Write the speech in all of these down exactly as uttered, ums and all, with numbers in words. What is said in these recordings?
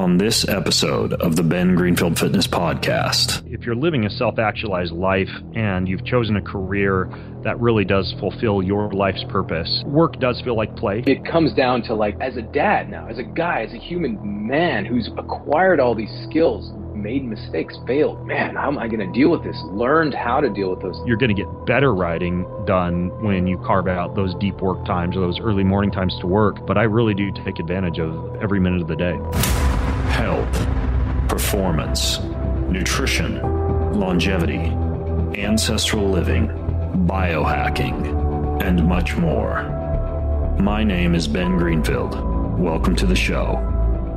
on this episode of the Ben Greenfield Fitness Podcast. If you're living a self-actualized life and you've chosen a career that really does fulfill your life's purpose, work does feel like play. It comes down to, like, as a dad now, as a guy, as a human man who's acquired all these skills, made mistakes, failed. Man, how am I going to deal with this? Learned how to deal with those. You're going to get better writing done when you carve out those deep work times or those early morning times to work. But I really do take advantage of every minute of the day. Health, performance, nutrition, longevity, ancestral living, biohacking, and much more. My name is Ben Greenfield. Welcome to the show.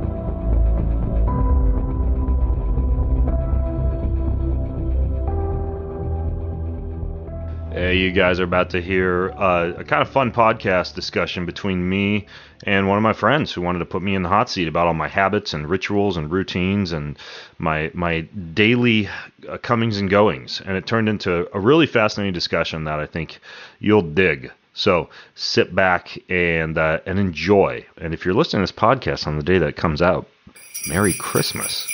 Hey, you guys are about to hear uh, a kind of fun podcast discussion between me and one of my friends who wanted to put me in the hot seat about all my habits and rituals and routines and my my daily uh, comings and goings. And it turned into a really fascinating discussion that I think you'll dig. So sit back and uh, and enjoy. And if you're listening to this podcast on the day that it comes out, Merry Christmas.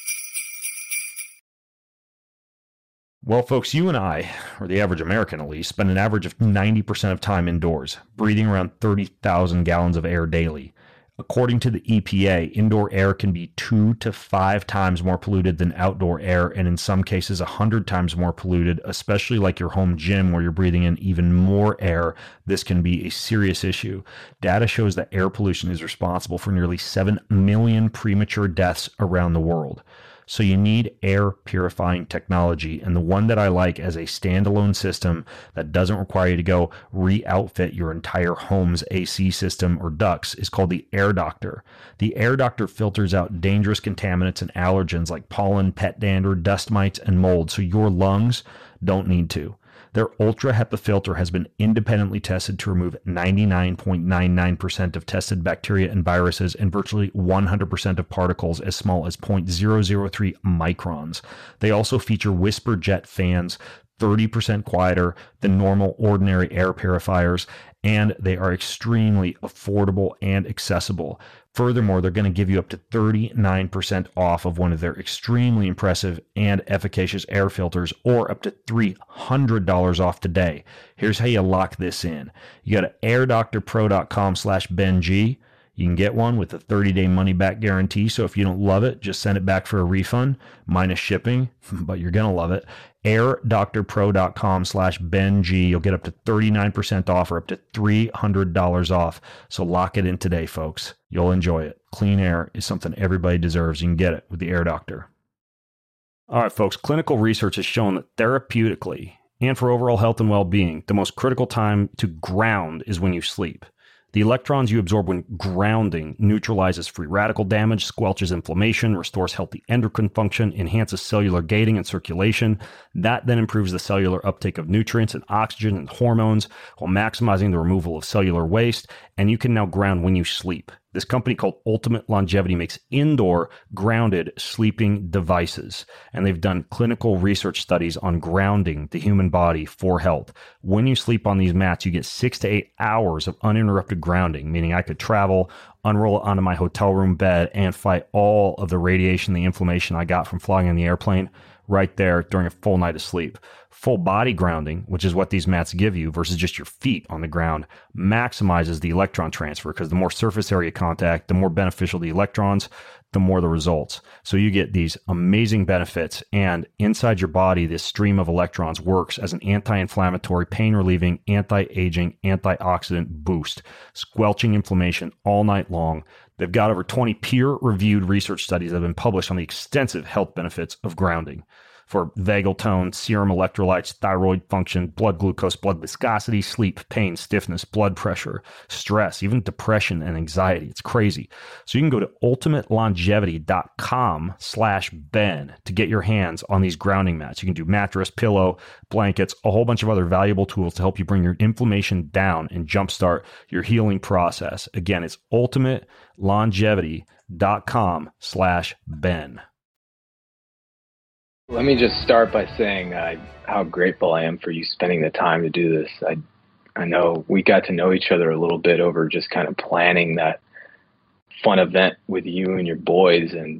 Well, folks, you and I, or the average American at least, spend an average of ninety percent of time indoors, breathing around thirty thousand gallons of air daily. According to the E P A, indoor air can be two to five times more polluted than outdoor air, and in some cases, one hundred times more polluted, especially like your home gym where you're breathing in even more air. This can be a serious issue. Data shows that air pollution is responsible for nearly seven million premature deaths around the world. So you need air purifying technology, and the one that I like as a standalone system that doesn't require you to go re-outfit your entire home's A C system or ducts is called the Air Doctor. The Air Doctor filters out dangerous contaminants and allergens like pollen, pet dander, dust mites, and mold, so your lungs don't need to. Their Ultra HEPA filter has been independently tested to remove ninety-nine point nine nine percent of tested bacteria and viruses and virtually one hundred percent of particles as small as zero point zero zero three microns. They also feature whisper jet fans, thirty percent quieter than normal ordinary air purifiers, and they are extremely affordable and accessible. Furthermore, they're going to give you up to thirty-nine percent off of one of their extremely impressive and efficacious air filters, or up to three hundred dollars off today. Here's how you lock this in. You go to airdoctorpro.com slash BenG. You can get one with a thirty-day money-back guarantee, so if you don't love it, just send it back for a refund, minus shipping, but you're going to love it. airdoctorpro.com slash BenG. You'll get up to thirty-nine percent off or up to three hundred dollars off. So lock it in today, folks. You'll enjoy it. Clean air is something everybody deserves. You can get it with the Air Doctor. All right, folks. Clinical research has shown that therapeutically and for overall health and well-being, the most critical time to ground is when you sleep. The electrons you absorb when grounding neutralizes free radical damage, squelches inflammation, restores healthy endocrine function, enhances cellular gating and circulation. That then improves the cellular uptake of nutrients and oxygen and hormones while maximizing the removal of cellular waste. And you can now ground when you sleep. This company called Ultimate Longevity makes indoor grounded sleeping devices, and they've done clinical research studies on grounding the human body for health. When you sleep on these mats, you get six to eight hours of uninterrupted grounding, meaning I could travel, unroll it onto my hotel room bed, and fight all of the radiation, the inflammation I got from flying on the airplane right there during a full night of sleep. Full body grounding, which is what these mats give you versus just your feet on the ground, maximizes the electron transfer because the more surface area contact, the more beneficial the electrons, the more the results. So you get these amazing benefits, and inside your body, this stream of electrons works as an anti-inflammatory, pain-relieving, anti-aging, antioxidant boost, squelching inflammation all night long. They've got over twenty peer-reviewed research studies that have been published on the extensive health benefits of grounding for vagal tone, serum electrolytes, thyroid function, blood glucose, blood viscosity, sleep, pain, stiffness, blood pressure, stress, even depression and anxiety. It's crazy. So you can go to ultimatelongevity.com slash Ben to get your hands on these grounding mats. You can do mattress, pillow, blankets, a whole bunch of other valuable tools to help you bring your inflammation down and jumpstart your healing process. Again, it's ultimatelongevity.com slash Ben. Let me just start by saying uh, how grateful I am for you spending the time to do this. I I know we got to know each other a little bit over just kind of planning that fun event with you and your boys. And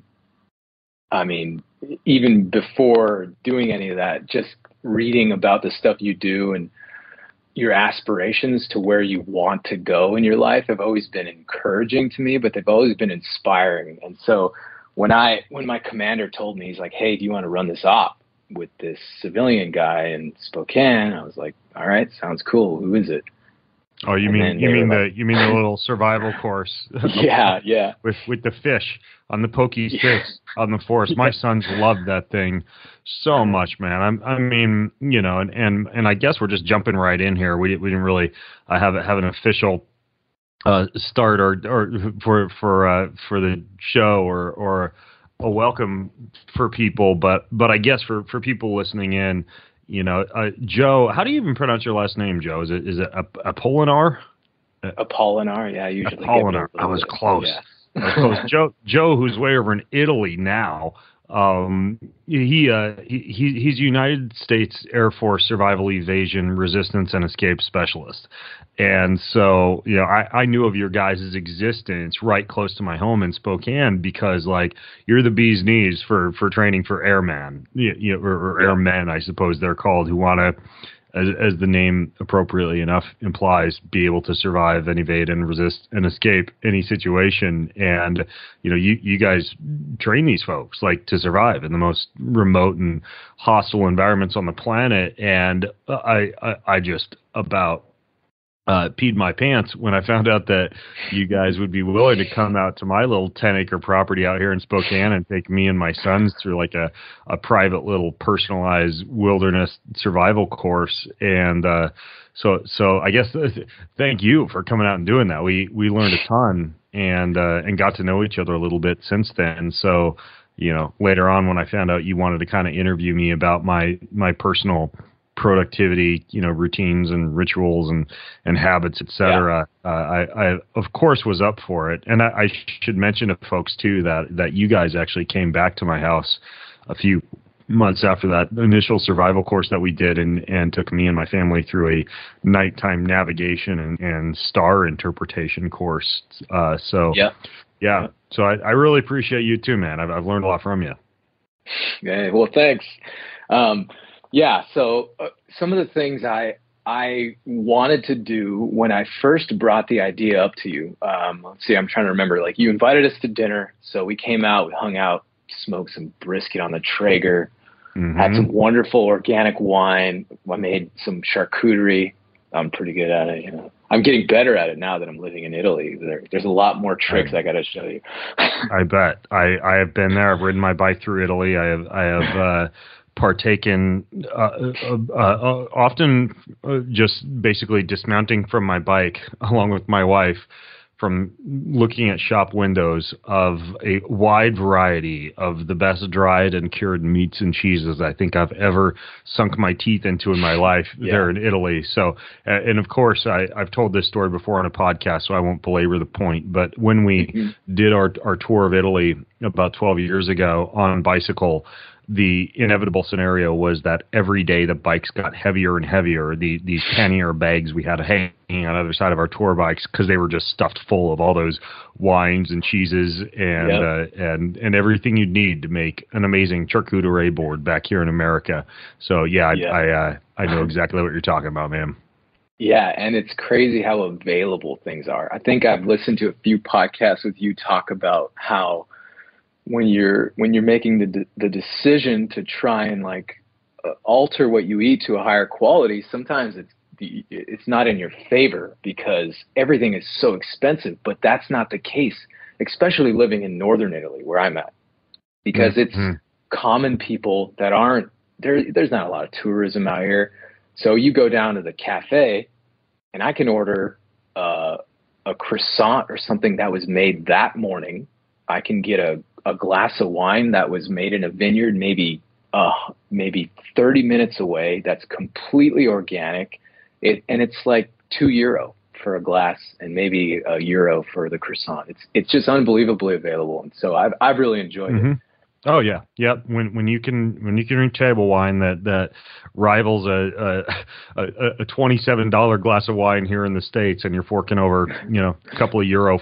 I mean, even before doing any of that, just reading about the stuff you do and your aspirations to where you want to go in your life have always been encouraging to me, but they've always been inspiring. And so when I, when my commander told me, he's like, hey, do you want to run this op with this civilian guy in Spokane? I was like, all right, sounds cool. Who is it? Oh, you And mean then you they mean were the like- you mean the little survival course? Yeah, yeah. With with the fish on the pokey Yeah. sticks on the forest. My sons love that thing so much, man. I'm, I mean, you know, and, and and I guess we're just jumping right in here. We we didn't really uh, have have an official uh, start or or for for uh, for the show or or a welcome for people, but but I guess for for people listening in. You know, uh, Joe, how do you even pronounce your last name, Joe? Is it is it Apolinar? Apollinar, yeah, I usually give it a Apolinar. little I was bit. close. Yeah. I was close. Joe, Joe, who's way over in Italy now. Um, he uh, he he's United States Air Force Survival, Evasion, Resistance, and Escape Specialist. And so, you know, I, I knew of your guys' existence right close to my home in Spokane because, like, you're the bee's knees for, for training for airmen, you, you know, or, or airmen, I suppose they're called, who want to, as, as the name appropriately enough implies, be able to survive and evade and resist and escape any situation. And, you know, you, you guys train these folks, like, to survive in the most remote and hostile environments on the planet. And I, I, I just about uh, peed my pants when I found out that you guys would be willing to come out to my little ten acre property out here in Spokane and take me and my sons through like a, a private little personalized wilderness survival course. And, uh, so, so I guess uh, thank you for coming out and doing that. We, we learned a ton and, uh, and got to know each other a little bit since then. So, you know, later on when I found out you wanted to kind of interview me about my, my personal productivity, you know, routines and rituals and, and habits, et cetera. Yeah. Uh, I, I, of course, was up for it. And I, I should mention to folks, too, that, that you guys actually came back to my house a few months after that initial survival course that we did and, and took me and my family through a nighttime navigation and, and star interpretation course. Uh, so, yeah. yeah. So I, I really appreciate you, too, man. I've, I've learned a lot from you. Okay, well, thanks. Um, Yeah, so uh, some of the things I I wanted to do when I first brought the idea up to you, um, let's see, I'm trying to remember, like you invited us to dinner, so we came out, we hung out, smoked some brisket on the Traeger, mm-hmm. had some wonderful organic wine, I made some charcuterie. I'm pretty good at it, you know. I'm getting better at it now that I'm living in Italy. There, there's a lot more tricks I, I got to show you. I bet. I, I have been there. I've ridden my bike through Italy. I have I have uh, partaken uh, uh, uh, often uh, just basically dismounting from my bike along with my wife from looking at shop windows of a wide variety of the best dried and cured meats and cheeses I think I've ever sunk my teeth into in my life yeah. there in Italy. So, uh, and of course, I, I've told this story before on a podcast, so I won't belabor the point. But when we mm-hmm. did our, our tour of Italy about twelve years ago on bicycle, the inevitable scenario was that every day the bikes got heavier and heavier. The, these pannier bags we had hanging on the other side of our tour bikes because they were just stuffed full of all those wines and cheeses and yep. uh, and and everything you'd need to make an amazing charcuterie board back here in America. So yeah, yeah. I I, uh, I know exactly what you're talking about, man. Yeah, and it's crazy how available things are. I think I've listened to a few podcasts with you talk about how when you're when you're making the the decision to try and like uh, alter what you eat to a higher quality, sometimes it's it's not in your favor because everything is so expensive. But that's not the case, especially living in northern Italy where I'm at, because mm-hmm. it's common people that aren't there. There's not a lot of tourism out here, so you go down to the cafe, and I can order uh, a croissant or something that was made that morning. I can get a a glass of wine that was made in a vineyard, maybe, uh, maybe thirty minutes away. That's completely organic. It, and it's like two euro for a glass and maybe a euro for the croissant. It's, it's just unbelievably available. And so I've, I've really enjoyed mm-hmm. it. Oh yeah. Yep. When, when you can, when you can drink table wine that, that rivals a, a, a twenty-seven dollars glass of wine here in the States and you're forking over, you know, a couple of euro for it.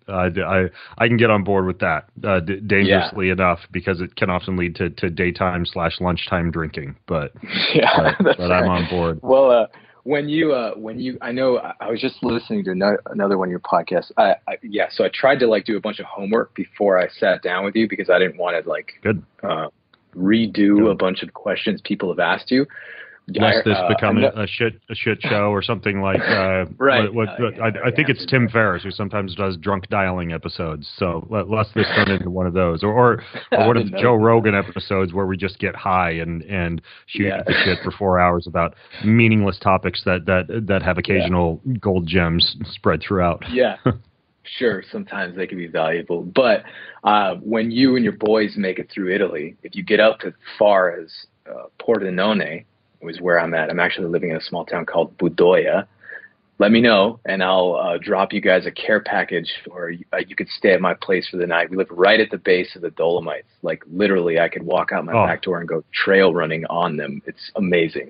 Uh, I I can get on board with that uh, d- dangerously yeah. enough because it can often lead to, to daytime slash lunchtime drinking. But yeah, but, but I'm on board. Well, uh, when you uh, when you I know I was just listening to no, another one of your podcasts. I, I yeah, so I tried to like do a bunch of homework before I sat down with you because I didn't want to like Good. Uh, redo Good. a bunch of questions people have asked you. Lest this uh, become not, a shit a shit show or something like uh, right. What, what, uh, yeah, I, I think it's Tim Ferriss who sometimes does drunk dialing episodes. So let, lest this turn into one of those, or or, or one of the Joe Rogan episodes where we just get high and and shoot yeah. the shit for four hours about meaningless topics that that that have occasional yeah. gold gems spread throughout. Yeah. Sure, sometimes they can be valuable. But uh, when you and your boys make it through Italy, if you get up as far as uh, Pordenone, was where I'm at. I'm actually living in a small town called Budoia. Let me know, and I'll uh, drop you guys a care package, or you, uh, you could stay at my place for the night. We live right at the base of the Dolomites. Like, literally, I could walk out my oh. back door and go trail running on them. It's amazing.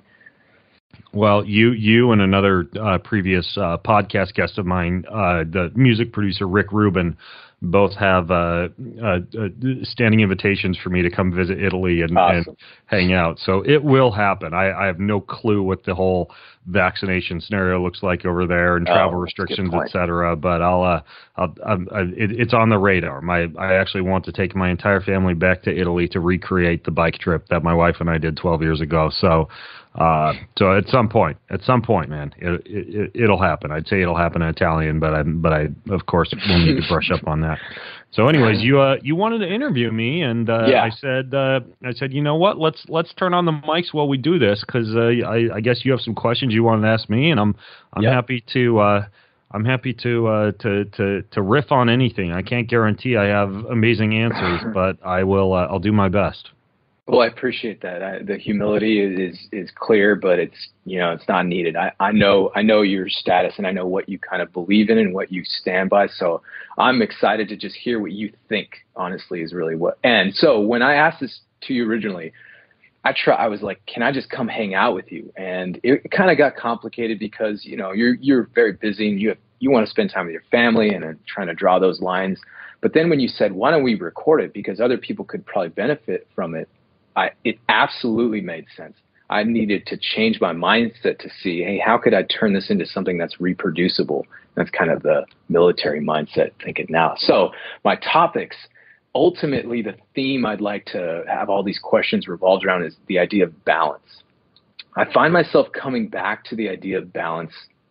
Well, you you and another uh, previous uh, podcast guest of mine, uh, the music producer Rick Rubin, both have uh, uh, uh, standing invitations for me to come visit Italy and, awesome. and hang out. So it will happen. I, I have no clue what the whole vaccination scenario looks like over there and travel oh, restrictions, et cetera. But I'll, uh, I'll, I'm, I, it, it's on the radar. My, I actually want to take my entire family back to Italy to recreate the bike trip that my wife and I did twelve years ago. So, uh, so at some point, at some point, man, it, it, it'll happen. I'd say it'll happen in Italian, but I, but I, of course, will need to brush up on that. So, anyways, you uh, you wanted to interview me, and uh, yeah. I said, uh, I said, you know what? Let's let's turn on the mics while we do this, because uh, I, I guess you have some questions you wanted to ask me, and I'm I'm yep. happy to uh, I'm happy to uh, to to to riff on anything. I can't guarantee I have amazing answers, but I will. Uh, I'll do my best. Well, I appreciate that. I, the humility is, is is clear, but it's you know it's not needed. I, I know I know your status, and I know what you kind of believe in and what you stand by. So I'm excited to just hear what you think. Honestly, is really what. And so when I asked this to you originally, I try. I was like, can I just come hang out with you? And it kind of got complicated because you know you're you're very busy and you have, you want to spend time with your family and uh, trying to draw those lines. But then when you said, why don't we record it because other people could probably benefit from it. I, it absolutely made sense. I needed to change my mindset to see, hey, how could I turn this into something that's reproducible? That's kind of the military mindset thinking now. So my topics, ultimately the theme I'd like to have all these questions revolved around is the idea of balance. I find myself coming back to the idea of balance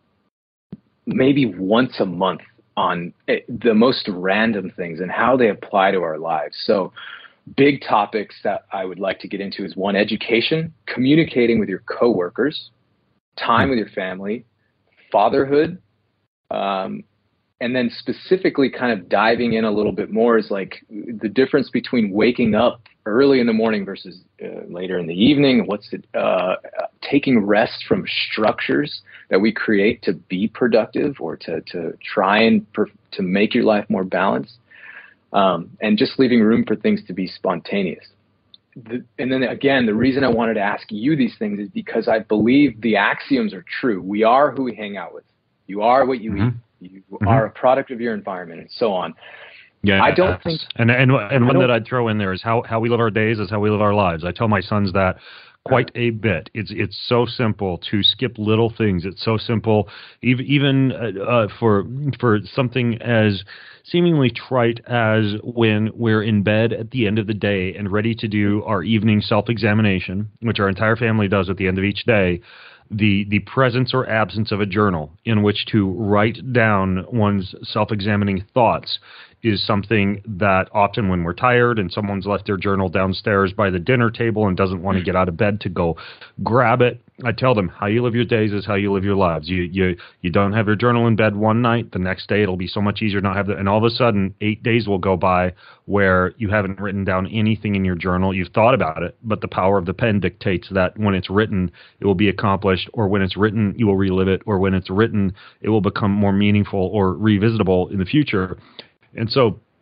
maybe once a month on the most random things and how they apply to our lives. So big topics that I would like to get into is one, education, communicating with your coworkers, time with your family, fatherhood, um, and then specifically kind of diving in a little bit more is like the difference between waking up early in the morning versus uh, later in the evening. What's it, uh, taking rest from structures that we create to be productive or to, to try and per, to make your life more balanced. Um, and just leaving room for things to be spontaneous. The, and then again, the reason I wanted to ask you these things is because I believe the axioms are true. We are who we hang out with. You are what you mm-hmm. eat. You mm-hmm. are a product of your environment and so on. Yeah, I don't think. And and and one that I'd throw in there is how, how we live our days is how we live our lives. I tell my sons that quite a bit. It's it's so simple to skip little things. It's so simple, even even uh, for for something as seemingly trite as when we're in bed at the end of the day and ready to do our evening self-examination, which our entire family does at the end of each day. The the presence or absence of a journal in which to write down one's self-examining thoughts is something that often when we're tired and someone's left their journal downstairs by the dinner table and doesn't want to get out of bed to go grab it, I tell them how you live your days is how you live your lives. You you you don't have your journal in bed one night, the next day it'll be so much easier to not have it, and all of a sudden eight days will go by where you haven't written down anything in your journal. You've thought about it, but the power of the pen dictates that when it's written, it will be accomplished, or when it's written, you will relive it, or when it's written, it will become more meaningful or revisitable in the future. And so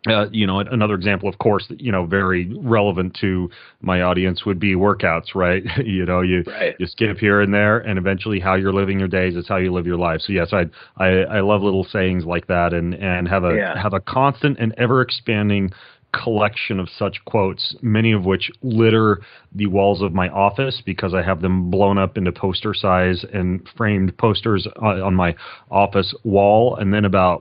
Uh, you know, another example, of course, you know, very relevant to my audience would be workouts, right? you know, you right. you skip here and there, and eventually, how you're living your days is how you live your life. So yes, I I, I love little sayings like that, and and have a yeah. have a constant and ever expanding collection of such quotes, many of which litter the walls of my office because I have them blown up into poster size and framed posters on my office wall, and then about,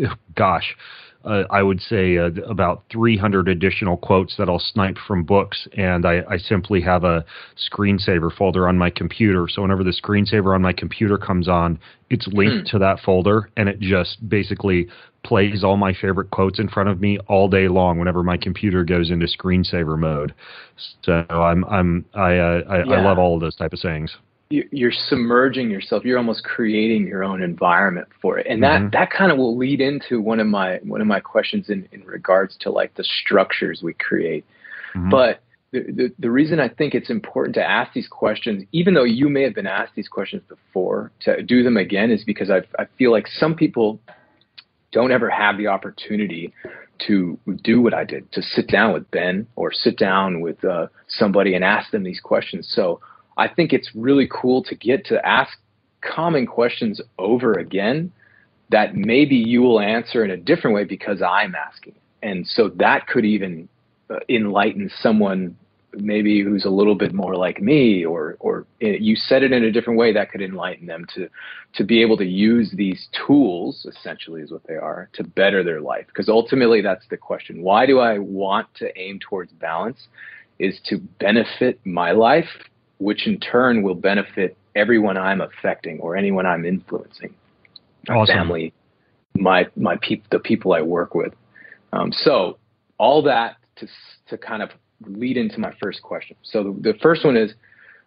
gosh. Uh, I would say uh, about three hundred additional quotes that I'll snipe from books, and I, I simply have a screensaver folder on my computer. So whenever the screensaver on my computer comes on, it's linked to that folder, and it just basically plays all my favorite quotes in front of me all day long whenever my computer goes into screensaver mode. So I'm I'm I uh, I, yeah. I love all of those type of sayings. You're submerging yourself. You're almost creating your own environment for it, and that mm-hmm. that kind of will lead into one of my one of my questions in, in regards to like the structures we create. Mm-hmm. But the, the the reason I think it's important to ask these questions, even though you may have been asked these questions before, to do them again, is because I I feel like some people don't ever have the opportunity to do what I did, to sit down with Ben or sit down with uh, somebody and ask them these questions. So I think it's really cool to get to ask common questions over again that maybe you will answer in a different way because I'm asking. And so that could even uh, enlighten someone maybe who's a little bit more like me, or or you said it in a different way that could enlighten them to to be able to use these tools, essentially is what they are, to better their life. Because ultimately that's the question. Why do I want to aim towards balance? Is to benefit my life, which in turn will benefit everyone I'm affecting or anyone I'm influencing, my awesome. family, my my peop- the people I work with. Um, so all that to to kind of lead into my first question. So the, the first one is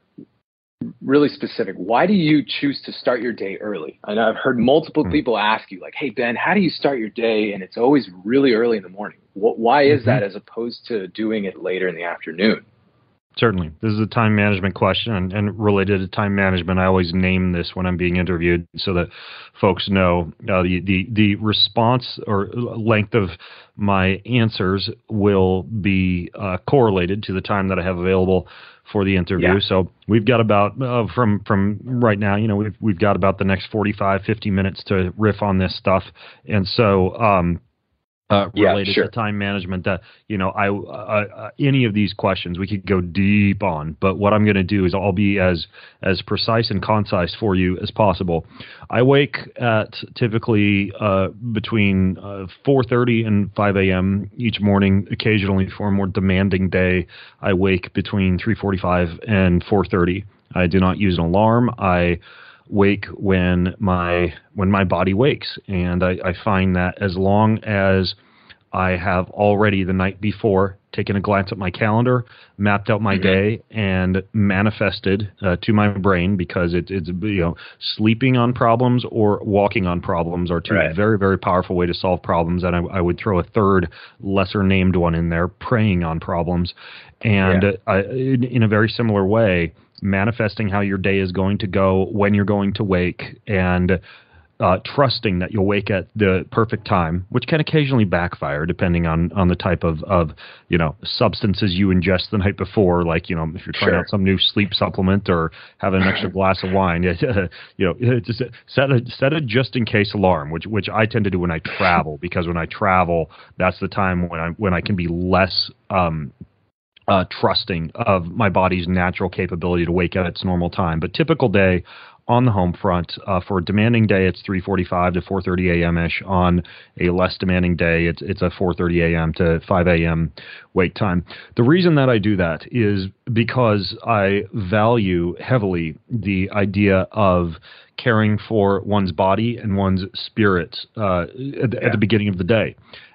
really specific. Why do you choose to start your day early? And I've heard multiple mm-hmm. people ask you, like, hey, Ben, how do you start your day? And it's always really early in the morning. What, why is mm-hmm. that as opposed to doing it later in the afternoon? Certainly. This is a time management question, and, and related to time management, I always name this when I'm being interviewed so that folks know uh, the, the, the response or length of my answers will be uh, correlated to the time that I have available for the interview. Yeah. So we've got about, uh, from from right now, you know, we've, we've got about the next forty-five, fifty minutes to riff on this stuff. And so, um, Uh, related yeah, sure. to time management, that you know, I uh, uh, any of these questions we could go deep on, but what I'm going to do is I'll be as as precise and concise for you as possible. I wake at typically uh, between uh, four thirty and five a.m. each morning. Occasionally, for a more demanding day, I wake between three forty-five and four thirty. I do not use an alarm. I wake when my when my body wakes, and I, I find that as long as I have already the night before taken a glance at my calendar, mapped out my mm-hmm. day, and manifested uh, to my brain, because it, it's you know sleeping on problems or walking on problems are two right. very very powerful way to solve problems, and I, I would throw a third lesser named one in there, preying on problems, and yeah. uh, I, in, in a very similar way, manifesting how your day is going to go, when you're going to wake, and uh, trusting that you'll wake at the perfect time, which can occasionally backfire depending on, on the type of, of, you know, substances you ingest the night before. Like, you know, if you're trying sure. out some new sleep supplement or having an extra glass of wine, you know, just set a, set a just in case alarm, which, which I tend to do when I travel, because when I travel, that's the time when I, when I can be less, um, Uh, trusting of my body's natural capability to wake at its normal time. But typical day on the home front, uh, for a demanding day, it's three forty-five to four thirty a.m. ish. On a less demanding day, it's it's a four thirty a.m. to five a.m. wake time. The reason that I do that is because I value heavily the idea of caring for one's body and one's spirit uh, at, the, yeah. at the beginning of the day.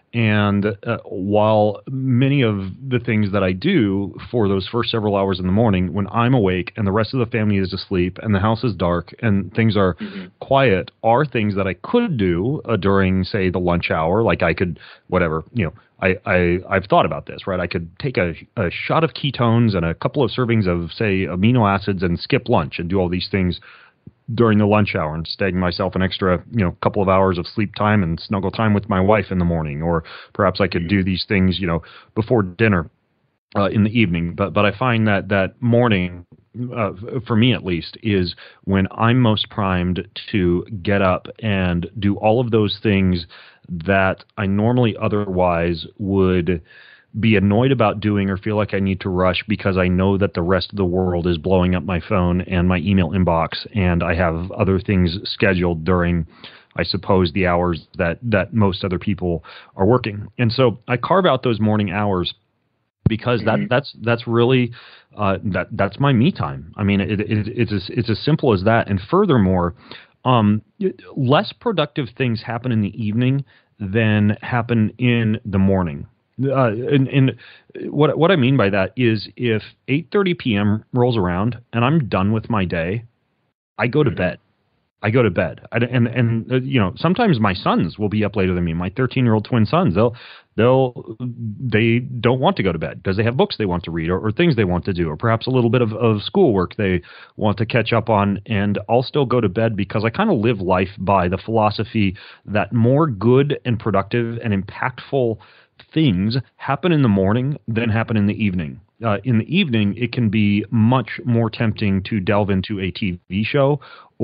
And uh, while many of the things that I do for those first several hours in the morning, when I'm awake and the rest of the family is asleep and the house is dark and things are mm-hmm. quiet, are things that I could do uh, during, say, the lunch hour. Like I could, whatever, you know, I, I, I've thought about this, right? I could take a, a shot of ketones and a couple of servings of, say, amino acids and skip lunch and do all these things during the lunch hour and staying myself an extra, you know, couple of hours of sleep time and snuggle time with my wife in the morning, or perhaps I could do these things, you know, before dinner uh, in the evening. But but I find that that morning, uh, for me at least, is when I'm most primed to get up and do all of those things that I normally otherwise would be annoyed about doing or feel like I need to rush because I know that the rest of the world is blowing up my phone and my email inbox, and I have other things scheduled during, I suppose, the hours that, that most other people are working. And so I carve out those morning hours because that, that's that's really uh, that that's my me time. I mean, it, it, it's as, it's as simple as that. And furthermore, um, less productive things happen in the evening than happen in the morning. Uh, and, and what what I mean by that is if eight thirty p.m. rolls around and I'm done with my day, I go to bed. I go to bed. I, and and uh, you know, sometimes my sons will be up later than me. My thirteen-year-old twin sons, they'll they'll they don't want to go to bed because they have books they want to read, or, or things they want to do, or perhaps a little bit of, of schoolwork they want to catch up on. And I'll still go to bed because I kind of live life by the philosophy that more good and productive and impactful things happen in the morning than happen in the evening. Uh, in the evening, it can be much more tempting to delve into a T V show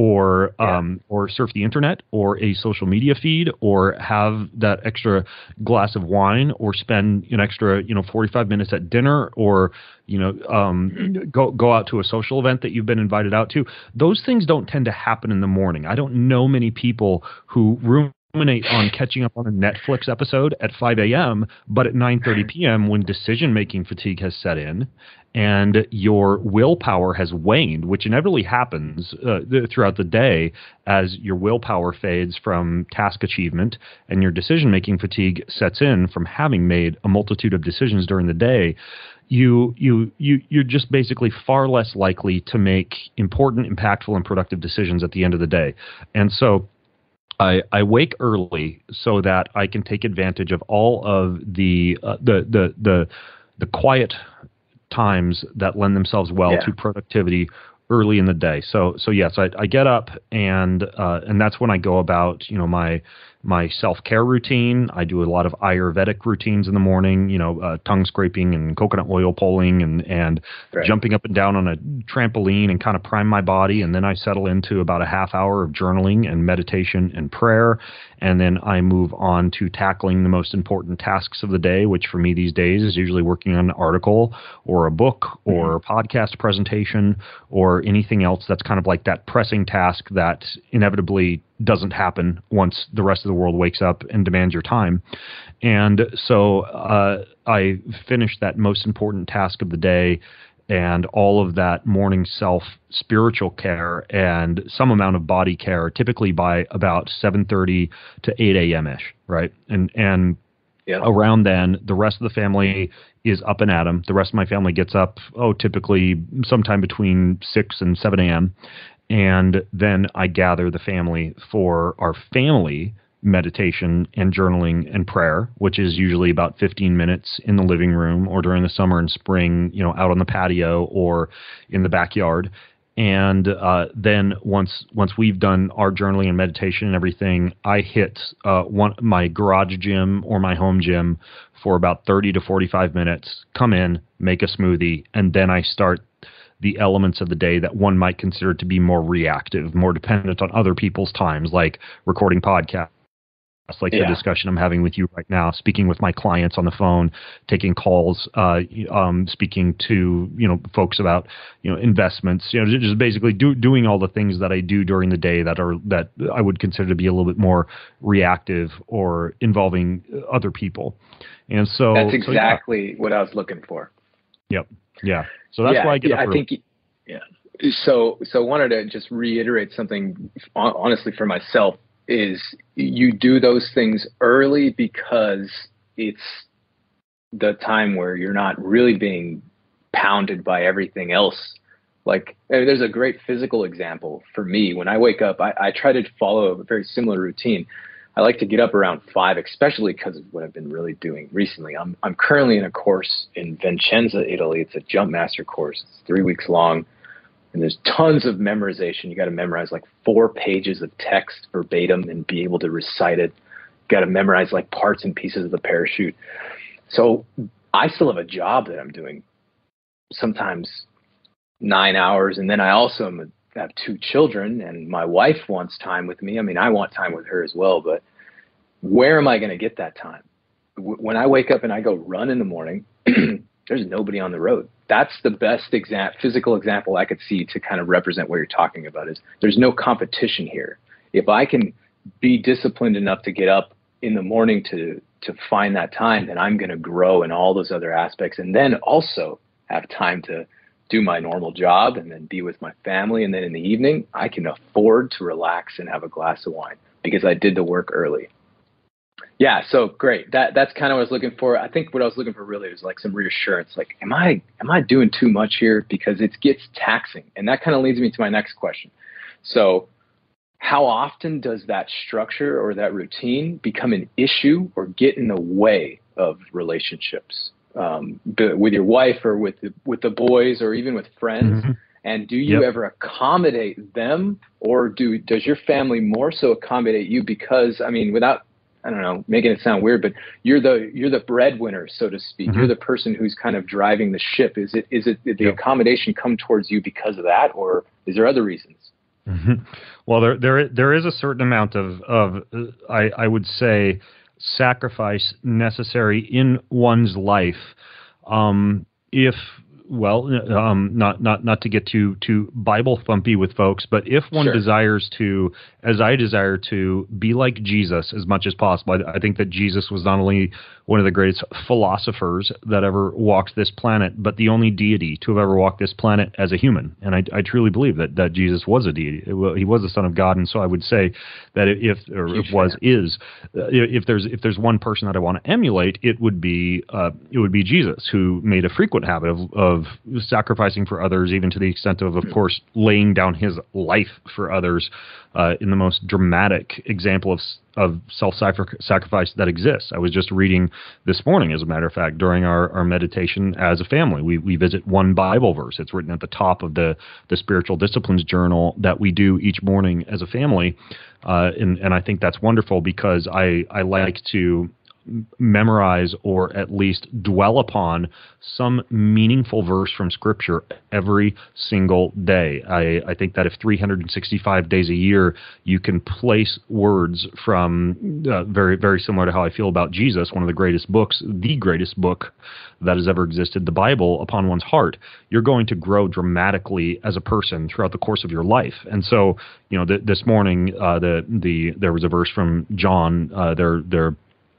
or um, yeah. or surf the internet or a social media feed or have that extra glass of wine or spend an extra, you know, forty-five minutes at dinner or, you know, um, go go out to a social event that you've been invited out to. Those things don't tend to happen in the morning. I don't know many people who room ruminate on catching up on a Netflix episode at five a.m., but at nine thirty p.m. when decision-making fatigue has set in and your willpower has waned, which inevitably happens uh, th- throughout the day as your willpower fades from task achievement and your decision-making fatigue sets in from having made a multitude of decisions during the day, you you you you're just basically far less likely to make important, impactful, and productive decisions at the end of the day. And so I, I wake early so that I can take advantage of all of the uh, the, the the the quiet times that lend themselves well yeah. to productivity early in the day. So so yes, I, I get up and uh, and that's when I go about you know my my self-care routine. I do a lot of Ayurvedic routines in the morning, you know, uh, tongue scraping and coconut oil pulling and, and right. jumping up and down on a trampoline and kind of prime my body. And then I settle into about a half hour of journaling and meditation and prayer. And then I move on to tackling the most important tasks of the day, which for me these days is usually working on an article or a book or a podcast presentation or anything else that's kind of like that pressing task that inevitably doesn't happen once the rest of the world wakes up and demands your time. And so uh, I finish that most important task of the day and all of that morning self spiritual care and some amount of body care, typically by about seven thirty to eight a.m. ish, right? And and yeah. around then, the rest of the family is up and at 'em. The rest of my family gets up, oh, typically sometime between six and seven a.m., and then I gather the family for our family meditation and journaling and prayer, which is usually about fifteen minutes in the living room or during the summer and spring, you know, out on the patio or in the backyard. And uh, then once once we've done our journaling and meditation and everything, I hit uh, one my garage gym or my home gym for about thirty to forty-five minutes, come in, make a smoothie, and then I start the elements of the day that one might consider to be more reactive, more dependent on other people's times, like recording podcasts, like yeah. the discussion I'm having with you right now, speaking with my clients on the phone, taking calls, uh, um, speaking to, you know, folks about, you know, investments, you know, just basically do, doing all the things that I do during the day that are, that I would consider to be a little bit more reactive or involving other people. And so that's exactly so, yeah. what I was looking for. Yep. Yeah. So that's yeah, why I get yeah, up I think, yeah. So, so wanted to just reiterate something honestly for myself is you do those things early because it's the time where you're not really being pounded by everything else. Like there's a great physical example for me. When I wake up, I, I try to follow a very similar routine. I like to get up around five, especially because of what I've been really doing recently. I'm I'm currently in a course in Vicenza, Italy. It's a jump master course. It's three weeks long. And there's tons of memorization. You got to memorize like four pages of text verbatim and be able to recite it. Got to memorize like parts and pieces of the parachute. So I still have a job that I'm doing sometimes nine hours. And then I also am, have two children, and my wife wants time with me. I mean, I want time with her as well, but where am I going to get that time? When I wake up and I go run in the morning, there's nobody on the road. That's the best exam- physical example I could see to kind of represent what you're talking about is there's no competition here. If I can be disciplined enough to get up in the morning to, to find that time, then I'm going to grow in all those other aspects, and then also have time to do my normal job and then be with my family. And then in the evening, I can afford to relax and have a glass of wine because I did the work early. Yeah, so great. That that's kind of what I was looking for. I think what I was looking for really was like some reassurance. Like, am I am I doing too much here? Because it gets taxing. And that kind of leads me to my next question. So how often does that structure or that routine become an issue or get in the way of relationships um, with your wife or with the, with the boys or even with friends? Mm-hmm. And do you yep. ever accommodate them, or do does your family more so accommodate you? Because, I mean, without I don't know, making it sound weird, but you're the you're the breadwinner, so to speak. Mm-hmm. You're the person who's kind of driving the ship. Is it is it did the yep. accommodation come towards you because of that, or is there other reasons? Mm-hmm. Well, there there there is a certain amount of of I, I would say sacrifice necessary in one's life. Um, if well, um, not not not to get too too Bible thumpy with folks, but if one sure. desires to, as I desire to, be like Jesus as much as possible, I, I think that Jesus was not only one of the greatest philosophers that ever walked this planet, but the only deity to have ever walked this planet as a human. And I, I truly believe that, that Jesus was a deity. He was the Son of God. And so I would say that if, or if was, is, if there's if there's one person that I want to emulate, it would be uh, it would be Jesus, who made a frequent habit of, of sacrificing for others, even to the extent of, of course, laying down his life for others uh, in the most dramatic example of of self-sacrifice that exists. I was just reading this morning, as a matter of fact, during our, our meditation as a family. We we visit one Bible verse. It's written at the top of the, the spiritual disciplines journal that we do each morning as a family. Uh, and, and I think that's wonderful because I, I like to memorize or at least dwell upon some meaningful verse from Scripture every single day. I, I think that if three hundred sixty-five days a year you can place words from uh, very, very similar to how I feel about Jesus, one of the greatest books, the greatest book that has ever existed, the Bible, upon one's heart, you're going to grow dramatically as a person throughout the course of your life. And so, you know, th- this morning, uh, the the there was a verse from John. Uh, there there.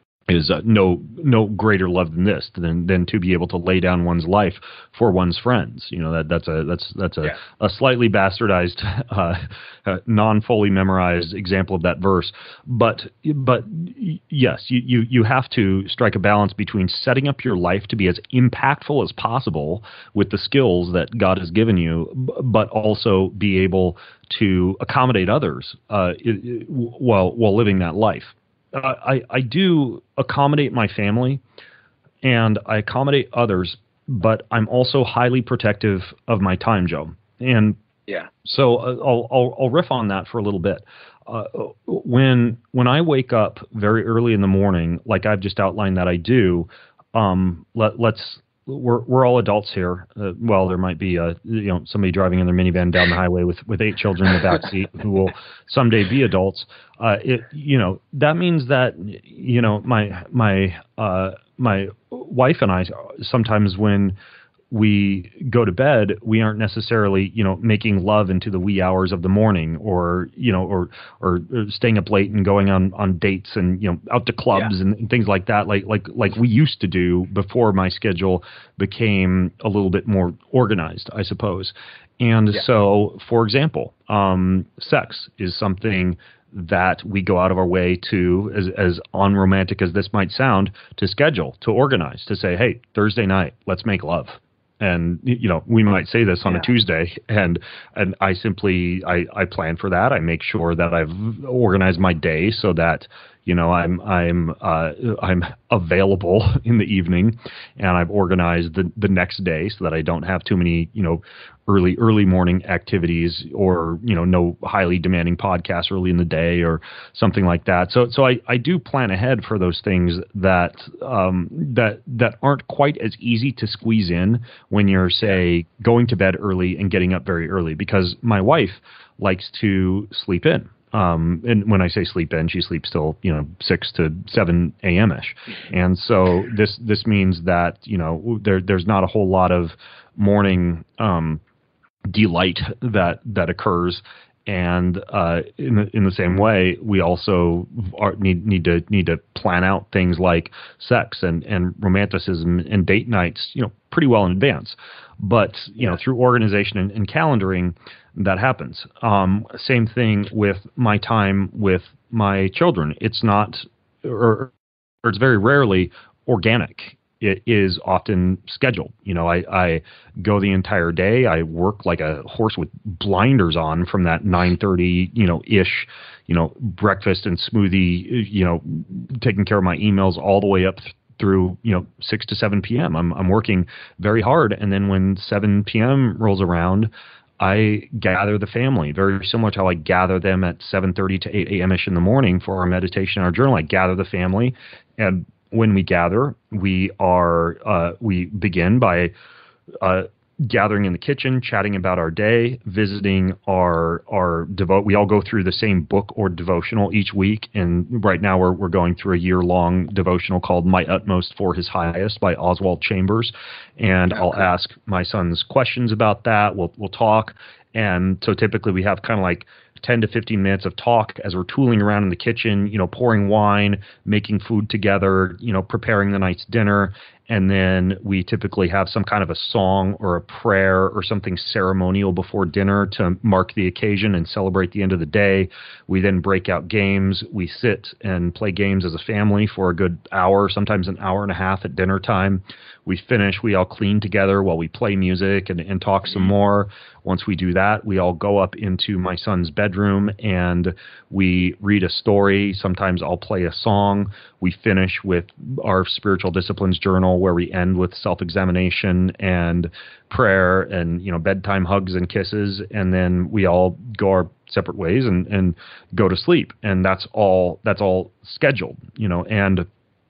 is uh, no no greater love than this, than than to be able to lay down one's life for one's friends. You know, that that's a that's that's a, yeah. a slightly bastardized, uh, uh, non-fully memorized example of that verse. But but yes, you, you you have to strike a balance between setting up your life to be as impactful as possible with the skills that God has given you, but also be able to accommodate others uh, while while living that life. Uh, I, I do accommodate my family and I accommodate others, but I'm also highly protective of my time, Joe. And yeah, so I'll, I'll, I'll riff on that for a little bit. Uh, when when I wake up very early in the morning, like I've just outlined that I do, um, let, let's we're we're all adults here. Uh, well, there might be a, you know, somebody driving in their minivan down the highway with, with eight children in the back seat who will someday be adults. Uh, it, you know, that means that, you know, my my uh, my wife and I sometimes when we go to bed, we aren't necessarily, you know, making love into the wee hours of the morning, or, you know, or, or staying up late and going on, on dates and, you know, out to clubs yeah. and, and things like that, like, like, like we used to do before my schedule became a little bit more organized, I suppose. And yeah. so, for example, um, sex is something that we go out of our way to, as, as unromantic as this might sound, to schedule, to organize, to say, hey, Thursday night, let's make love. And, you know, we might say this on yeah. a Tuesday, and and I simply, I, I plan for that. I make sure that I've organized my day so that, You know, I'm I'm uh, I'm available in the evening, and I've organized the the next day so that I don't have too many, you know, early early morning activities, or, you know, no highly demanding podcasts early in the day or something like that. So so I, I do plan ahead for those things that um, that that aren't quite as easy to squeeze in when you're, say, going to bed early and getting up very early, because my wife likes to sleep in. Um, and when I say sleep in, she sleeps till, you know, six to seven a.m. ish. And so this, this means that, you know, there, there's not a whole lot of morning, um, delight that, that occurs. And, uh, in the, in the same way, we also are, need, need to, need to plan out things like sex and, and romanticism and date nights, you know, pretty well in advance. But, you yeah. know, through organization and, and calendaring, that happens. Um, same thing with my time with my children. It's not, or, or it's very rarely organic. It is often scheduled. You know, I, I go the entire day. I work like a horse with blinders on from that nine thirty, you know, ish, you know, breakfast and smoothie, you know, taking care of my emails all the way up th- through, you know, six to seven p.m. I'm, I'm working very hard. And then when seven p.m. rolls around, I gather the family, very similar to how I gather them at seven thirty to eight a.m. ish in the morning for our meditation and our journal. I gather the family, and when we gather, we are uh, we begin by uh, gathering in the kitchen, chatting about our day, visiting our our devote. We all go through the same book or devotional each week, and right now we're we're going through a year long devotional called "My Utmost for His Highest" by Oswald Chambers, and okay. I'll ask my sons questions about that. We'll we'll talk, and so typically we have kind of like ten to fifteen minutes of talk as we're tooling around in the kitchen, you know, pouring wine, making food together, you know, preparing the night's dinner. And then we typically have some kind of a song or a prayer or something ceremonial before dinner to mark the occasion and celebrate the end of the day. We then break out games. We sit and play games as a family for a good hour, sometimes an hour and a half at dinner time. We finish, we all clean together while we play music and, and talk some more. Once we do that, we all go up into my son's bedroom and we read a story. Sometimes I'll play a song. We finish with our spiritual disciplines journal, where we end with self-examination and prayer and, you know, bedtime hugs and kisses. And then we all go our separate ways and, and go to sleep. And that's all, that's all scheduled, you know, and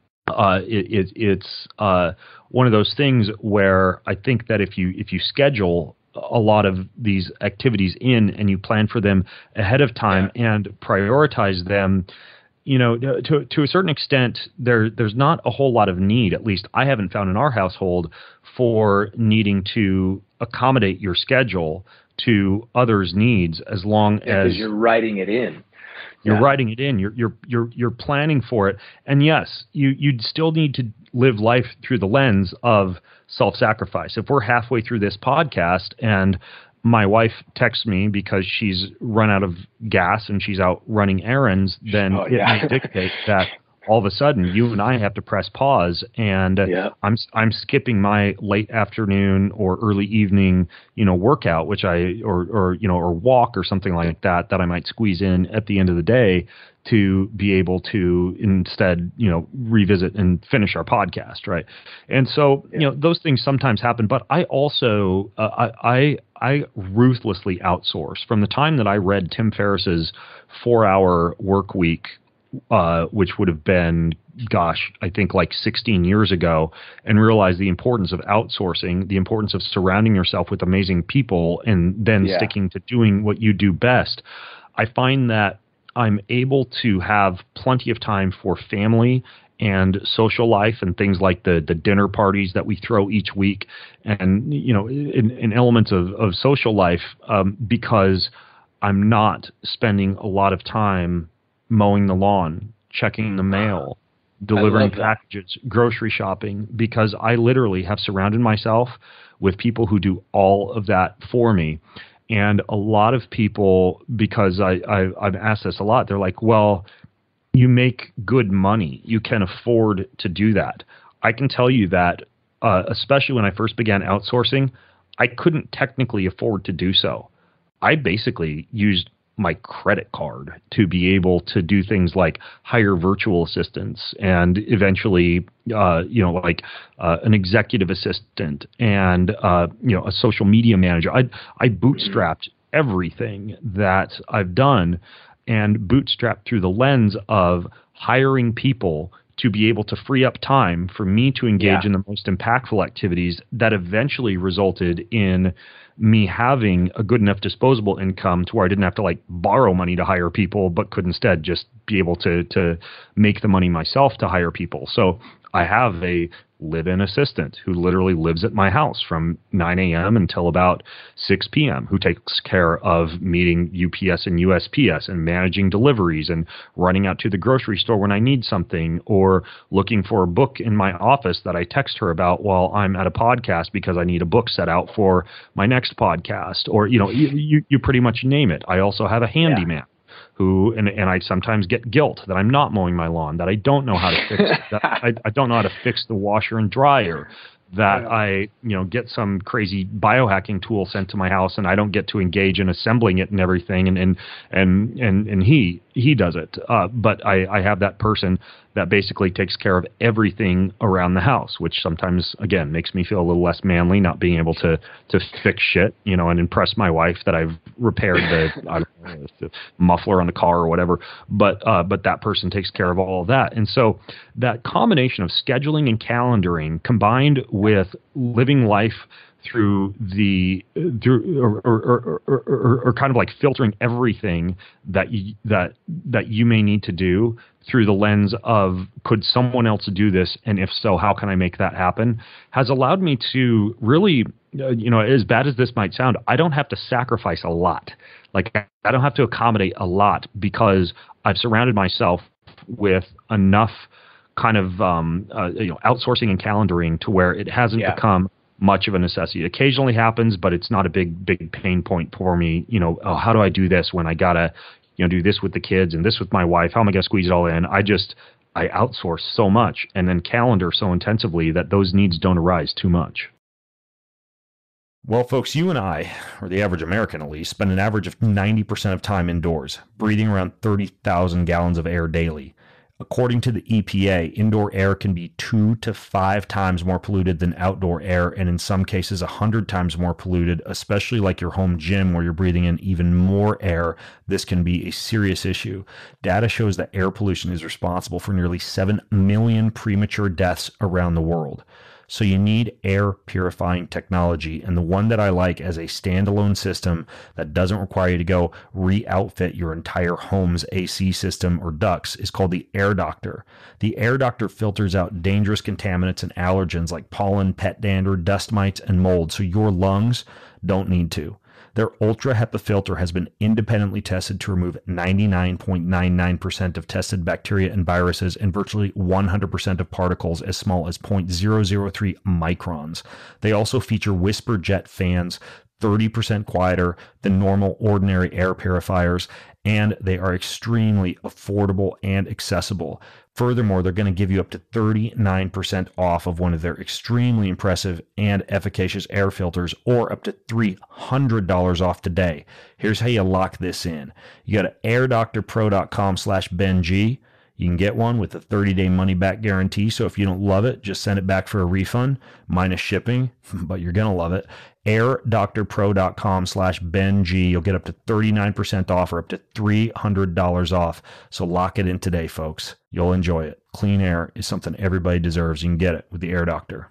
uh, it, it, it's uh, one of those things where I think that if you, if you schedule a lot of these activities in and you plan for them ahead of time yeah. and prioritize them, you know, to to a certain extent, there there's not a whole lot of need, at least I haven't found in our household, for needing to accommodate your schedule to others' needs, as long yeah, as you're writing it in. You're yeah. writing it in. You're you're you're you're planning for it. And yes, you you'd still need to live life through the lens of self-sacrifice. If we're halfway through this podcast and my wife texts me because she's run out of gas and she's out running errands, then oh, yeah. it may dictate that all of a sudden you and I have to press pause, and yeah. I'm I'm skipping my late afternoon or early evening, you know, workout, which I or or you know or walk or something like that that I might squeeze in at the end of the day to be able to instead, you know, revisit and finish our podcast, right? And so, yeah. you know, those things sometimes happen, but I also uh, I, I I ruthlessly outsource. From the time that I read Tim Ferriss's four-hour work week, uh, which would have been, gosh, I think like sixteen years ago, and realized the importance of outsourcing, the importance of surrounding yourself with amazing people, and then yeah. sticking to doing what you do best, I find that I'm able to have plenty of time for family and social life and things like the the dinner parties that we throw each week, and, you know, in, in elements of, of social life, um, because I'm not spending a lot of time mowing the lawn, checking the mail, delivering packages, grocery shopping, because I literally have surrounded myself with people who do all of that for me. And a lot of people, because I, I, I've asked this a lot, they're like, well, you make good money. You can afford to do that. I can tell you that, uh, especially when I first began outsourcing, I couldn't technically afford to do so. I basically used my credit card to be able to do things like hire virtual assistants and eventually, uh, you know, like uh, an executive assistant and, uh, you know, a social media manager. I, I bootstrapped everything that I've done and bootstrapped through the lens of hiring people to be able to free up time for me to engage yeah. in the most impactful activities that eventually resulted in me having a good enough disposable income to where I didn't have to like borrow money to hire people, but could instead just be able to to make the money myself to hire people. So I have a live-in assistant who literally lives at my house from nine a.m. until about six p.m., who takes care of meeting U P S and U S P S and managing deliveries and running out to the grocery store when I need something, or looking for a book in my office that I text her about while I'm at a podcast because I need a book set out for my next podcast, or, you know, you, you, you pretty much name it. I also have a handyman. Yeah. Who and, and I sometimes get guilt that I'm not mowing my lawn, that I don't know how to fix it, that I, I don't know how to fix the washer and dryer, that yeah. I you know get some crazy biohacking tool sent to my house and I don't get to engage in assembling it and everything, and and and and, and he he does it, uh, but I, I have that person that basically takes care of everything around the house, which sometimes, again, makes me feel a little less manly, not being able to to fix shit, you know, and impress my wife that I've repaired the, I don't know, the muffler on the car or whatever. But uh, but that person takes care of all of that. And so that combination of scheduling and calendaring combined with living life through the through or or, or, or, or or kind of like filtering everything that you, that that you may need to do through the lens of, could someone else do this, and if so, how can I make that happen, has allowed me to really, uh, you know, as bad as this might sound, I don't have to sacrifice a lot. Like, I don't have to accommodate a lot because I've surrounded myself with enough kind of um, uh, you know, outsourcing and calendaring to where it hasn't yeah. become much of a necessity. It occasionally happens, but it's not a big, big pain point for me. You know, oh, how do I do this when I gotta, you know, do this with the kids and this with my wife? How am I gonna squeeze it all in? I just, I outsource so much and then calendar so intensively that those needs don't arise too much. Well, folks, you and I, or the average American at least, spend an average of ninety percent of time indoors, breathing around thirty thousand gallons of air daily. According to the E P A, indoor air can be two to five times more polluted than outdoor air, and in some cases, a hundred times more polluted, especially like your home gym where you're breathing in even more air. This can be a serious issue. Data shows that air pollution is responsible for nearly seven million premature deaths around the world. So you need air purifying technology, and the one that I like as a standalone system that doesn't require you to go re-outfit your entire home's A C system or ducts is called the Air Doctor. The Air Doctor filters out dangerous contaminants and allergens like pollen, pet dander, dust mites, and mold, so your lungs don't need to. Their Ultra HEPA filter has been independently tested to remove ninety-nine point nine nine percent of tested bacteria and viruses and virtually one hundred percent of particles as small as zero point zero zero three microns. They also feature Whisper Jet fans, thirty percent quieter than normal ordinary air purifiers, and they are extremely affordable and accessible. Furthermore, they're going to give you up to thirty-nine percent off of one of their extremely impressive and efficacious air filters, or up to three hundred dollars off today. Here's how you lock this in. You go to airdoctorpro.com slash BenG. You can get one with a thirty-day money-back guarantee, so if you don't love it, just send it back for a refund, minus shipping, but you're going to love it. airdoctorpro.com slash BenG. You'll get up to thirty-nine percent off or up to three hundred dollars off. So lock it in today, folks. You'll enjoy it. Clean air is something everybody deserves. You can get it with the Air Doctor.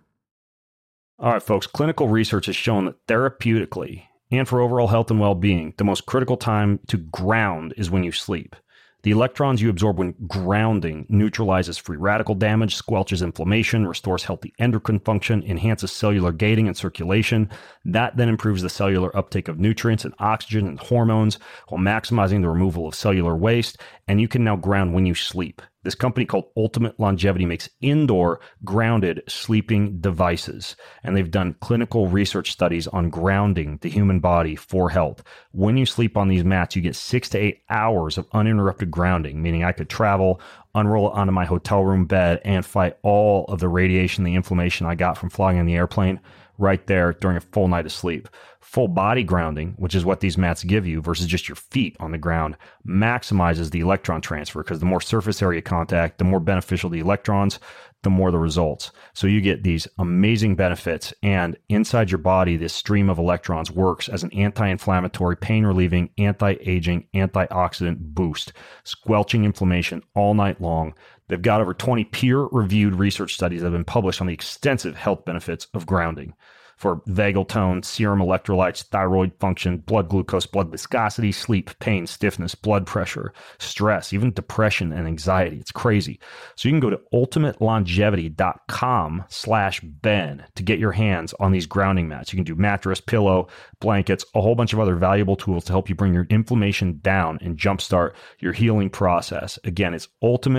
All right, folks, clinical research has shown that therapeutically and for overall health and well-being, the most critical time to ground is when you sleep. The electrons you absorb when grounding neutralizes free radical damage, squelches inflammation, restores healthy endocrine function, enhances cellular gating and circulation. That then improves the cellular uptake of nutrients and oxygen and hormones while maximizing the removal of cellular waste. And you can now ground when you sleep. This company called Ultimate Longevity makes indoor grounded sleeping devices, and they've done clinical research studies on grounding the human body for health. When you sleep on these mats, you get six to eight hours of uninterrupted grounding, meaning I could travel unroll it onto my hotel room bed, and fight all of the radiation, the inflammation I got from flying in the airplane right there during a full night of sleep. Full body grounding, which is what these mats give you versus just your feet on the ground, maximizes the electron transfer because the more surface area contact, the more beneficial the electrons, the more the results. So you get these amazing benefits, and inside your body, this stream of electrons works as an anti-inflammatory, pain-relieving, anti-aging, antioxidant boost, squelching inflammation all night long. They've got over twenty peer-reviewed research studies that have been published on the extensive health benefits of grounding for vagal tone, serum electrolytes, thyroid function, blood glucose, blood viscosity, sleep, pain, stiffness, blood pressure, stress, even depression and anxiety. It's crazy. So you can go to ultimatelongevity.com slash Ben to get your hands on these grounding mats. You can do mattress, pillow, blankets, a whole bunch of other valuable tools to help you bring your inflammation down and jumpstart your healing process. Again, it's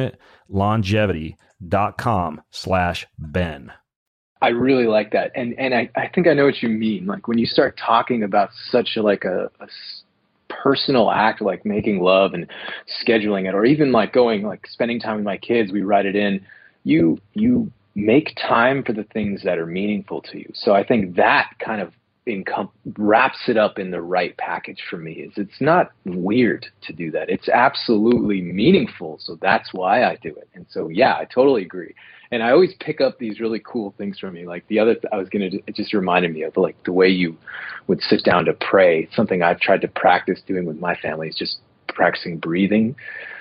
ultimatelongevity.com slash Ben. I really like that. And and I, I think I know what you mean. Like when you start talking about such a, like a, a personal act, like making love and scheduling it, or even like going, like spending time with my kids, we write it in, you, you make time for the things that are meaningful to you. So I think that kind of income wraps it up in the right package for me. Is it's not weird to do that. It's absolutely meaningful. So that's why I do it. And so, yeah, I totally agree. And I always pick up these really cool things from you. Like the other, th- I was going to, it just reminded me of like the way you would sit down to pray. Something I've tried to practice doing with my family is just practicing breathing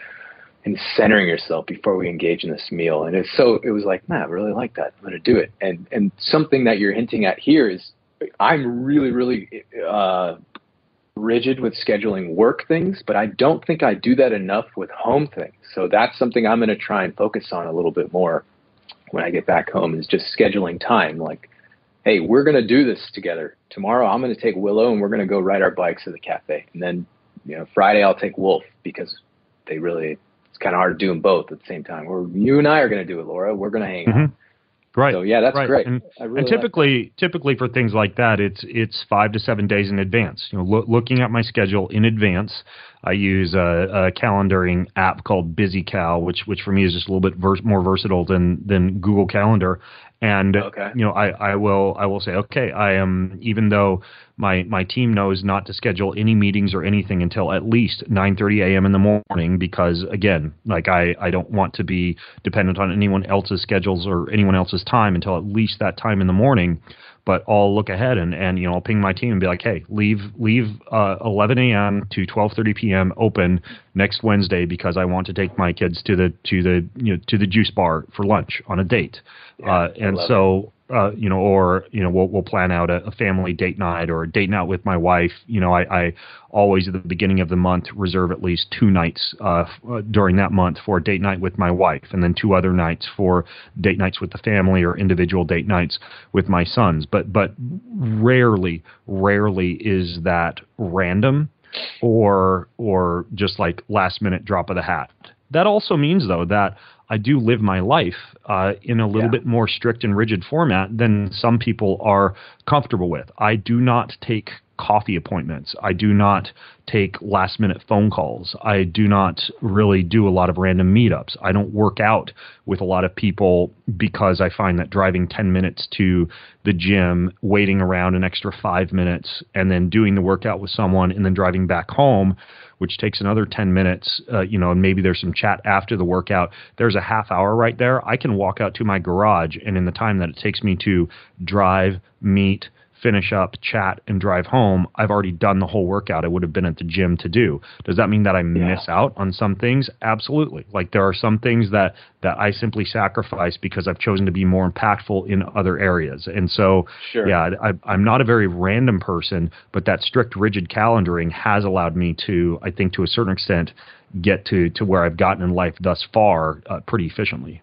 and centering yourself before we engage in this meal. And it's so, it was like, man, I really like that. I'm going to do it. And, and something that you're hinting at here is I'm really, really, uh, rigid with scheduling work things, but I don't think I do that enough with home things. So that's something I'm going to try and focus on a little bit more when I get back home, is just scheduling time. Like, hey, we're going to do this together. Tomorrow I'm going to take Willow and we're going to go ride our bikes to the cafe. And then, you know, Friday I'll take Wolf, because they really, it's kind of hard to do them both at the same time. Or you and I are going to do it, Laura. We're going to hang mm-hmm. out. Right. So yeah, that's right. great. And, really and typically, like typically for things like that, it's it's five to seven days in advance. You know, lo- looking at my schedule in advance. I use a, a calendaring app called BusyCal, which which for me is just a little bit vers- more versatile than than Google Calendar. And okay. you know, I, I will I will say, okay, I am, even though my my team knows not to schedule any meetings or anything until at least nine thirty a.m. in the morning, because again, like I, I don't want to be dependent on anyone else's schedules or anyone else's time until at least that time in the morning. But I'll look ahead and, and, you know, I'll ping my team and be like, hey, leave leave uh, eleven a.m. to twelve thirty p.m. open next Wednesday, because I want to take my kids to the to the you know to the juice bar for lunch on a date. Yeah, uh, and so uh, you know, or you know, we'll we'll plan out a, a family date night or a date night with my wife. You know, I, I always at the beginning of the month reserve at least two nights uh, f- uh, during that month for a date night with my wife, and then two other nights for date nights with the family or individual date nights with my sons. But but rarely, rarely is that random or or just like last minute drop of the hat. That also means, though, that I do live my life uh, in a little yeah. bit more strict and rigid format than some people are comfortable with. I do not take coffee appointments. I do not take last minute phone calls. I do not really do a lot of random meetups. I don't work out with a lot of people, because I find that driving ten minutes to the gym, waiting around an extra five minutes, and then doing the workout with someone and then driving back home, which takes another ten minutes, uh, you know, and maybe there's some chat after the workout. There's a half hour right there. I can walk out to my garage, and in the time that it takes me to drive, meet, finish up, chat, and drive home, I've already done the whole workout I would have been at the gym to do. Does that mean that I yeah. miss out on some things? Absolutely. Like there are some things that, that I simply sacrifice because I've chosen to be more impactful in other areas. And so, sure. yeah, I, I'm not a very random person, but that strict, rigid calendaring has allowed me to, I think to a certain extent, get to, to where I've gotten in life thus far uh, pretty efficiently.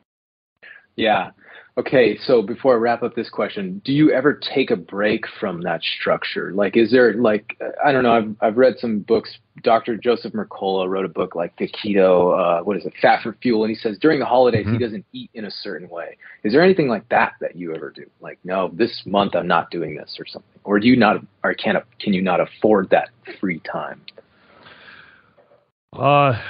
Yeah. Okay, so before I wrap up this question, do you ever take a break from that structure? Like, is there like, I don't know, I've I've read some books. Doctor Joseph Mercola wrote a book like the Keto, uh, what is it, Fat for Fuel, and he says during the holidays mm-hmm. he doesn't eat in a certain way. Is there anything like that that you ever do? Like, no, this month I'm not doing this or something, or do you not, or can can you not afford that free time? Uh.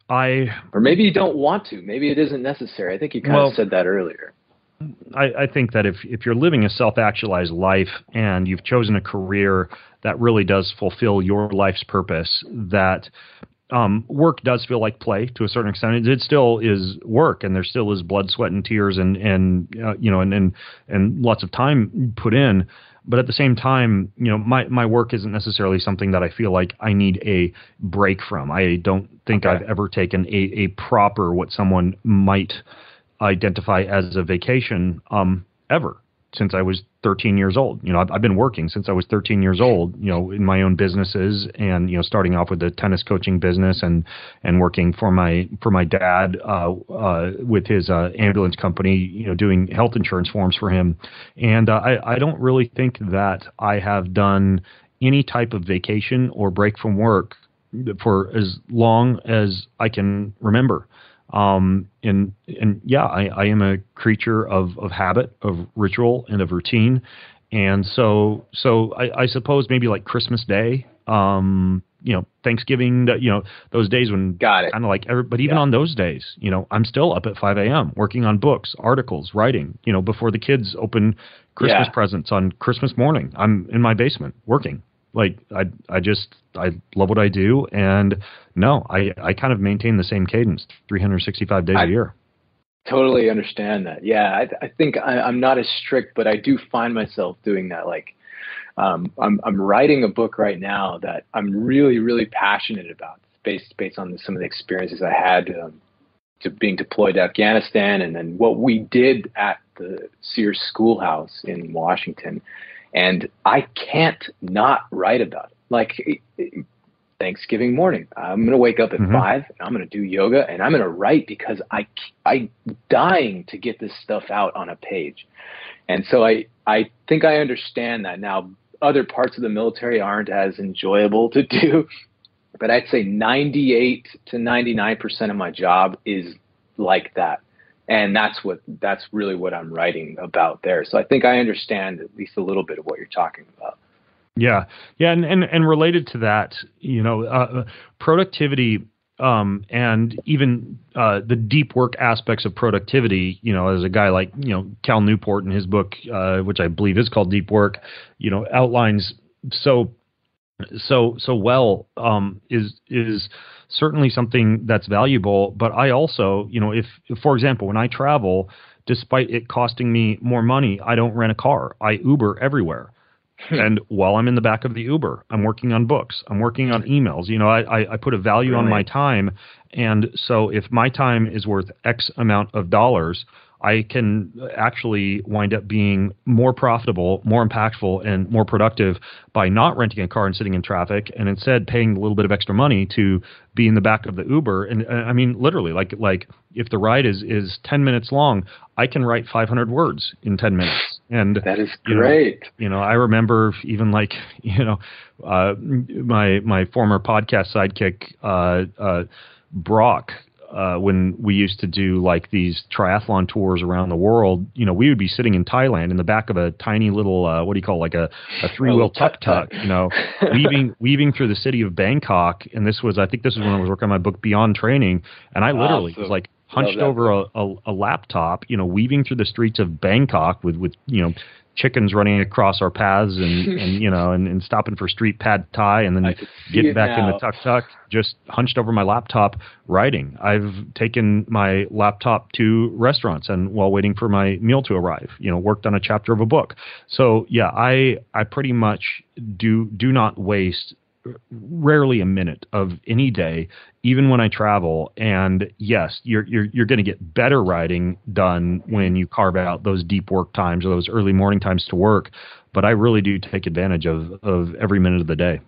I or maybe you don't want to. Maybe it isn't necessary. I think you kind well, of said that earlier. I, I think that if, if you're living a self-actualized life and you've chosen a career that really does fulfill your life's purpose, that um, work does feel like play to a certain extent. It, it still is work, and there still is blood, sweat, and tears, and and uh, you know, and, and and lots of time put in. But at the same time, you know, my, my work isn't necessarily something that I feel like I need a break from. I don't think okay. I've ever taken a, a proper, what someone might identify as a vacation um, ever since I was thirteen years old. You know, I've, I've been working since I was thirteen years old, you know, in my own businesses, and, you know, starting off with the tennis coaching business and, and working for my, for my dad uh, uh, with his uh, ambulance company, you know, doing health insurance forms for him. And uh, I, I don't really think that I have done any type of vacation or break from work for as long as I can remember. Um, and, and yeah, I, I am a creature of, of habit, of ritual, and of routine. And so, so I, I suppose maybe like Christmas Day, um, you know, Thanksgiving, you know, those days when got it. Kind of like every, but even yeah. on those days, you know, I'm still up at five a.m. working on books, articles, writing, you know, before the kids open Christmas yeah. presents on Christmas morning. I'm in my basement working. Like I, I just, I love what I do. And no, I, I kind of maintain the same cadence three hundred sixty-five days I a year. Totally understand that. Yeah. I, I think I, I'm not as strict, but I do find myself doing that. Like, um, I'm, I'm writing a book right now that I'm really, really passionate about, based, based on some of the experiences I had, um, to being deployed to Afghanistan, and then what we did at the Sears Schoolhouse in Washington. And I can't not write about it. Like Thanksgiving morning, I'm going to wake up at mm-hmm. five and I'm going to do yoga and I'm going to write because I, I'm dying to get this stuff out on a page. And so I, I think I understand that now. Other parts of the military aren't as enjoyable to do, but I'd say ninety-eight to ninety-nine percent of my job is like that. And that's what, that's really what I'm writing about there. So I think I understand at least a little bit of what you're talking about. Yeah. Yeah. And, and, and related to that, you know, uh, productivity, um, and even, uh, the deep work aspects of productivity, you know, as a guy like, you know, Cal Newport in his book, uh, which I believe is called Deep Work, you know, outlines so, so, so well, um, is, is, certainly something that's valuable. But I also, you know, if, if, for example, when I travel, despite it costing me more money, I don't rent a car. I Uber everywhere. And while I'm in the back of the Uber, I'm working on books. I'm working on emails. You know, I, I, I put a value really? on my time. And so if my time is worth X amount of dollars, I can actually wind up being more profitable, more impactful, and more productive by not renting a car and sitting in traffic, and instead paying a little bit of extra money to be in the back of the Uber. And uh, I mean, literally, like like if the ride is is ten minutes long, I can write five hundred words in ten minutes. And that is you great. Know, you know, I remember even like you know, uh, my my former podcast sidekick, uh, uh, Brock. Uh, when we used to do like these triathlon tours around the world, you know, we would be sitting in Thailand in the back of a tiny little, uh, what do you call, like a, a three wheel tuk tuk, you know, weaving, weaving through the city of Bangkok. And this was, I think this was when I was working on my book Beyond Training. And I literally awesome. was like hunched over a, a, a laptop, you know, weaving through the streets of Bangkok with, with, you know, chickens running across our paths and, and you know, and, and stopping for street pad thai and then getting back now. in the tuk-tuk, just hunched over my laptop writing. I've taken my laptop to restaurants and while waiting for my meal to arrive, you know, worked on a chapter of a book. So yeah, I, I pretty much do, do not waste rarely a minute of any day, even when I travel. And yes, you're you're you're going to get better writing done when you carve out those deep work times or those early morning times to work. But I really do take advantage of of every minute of the day.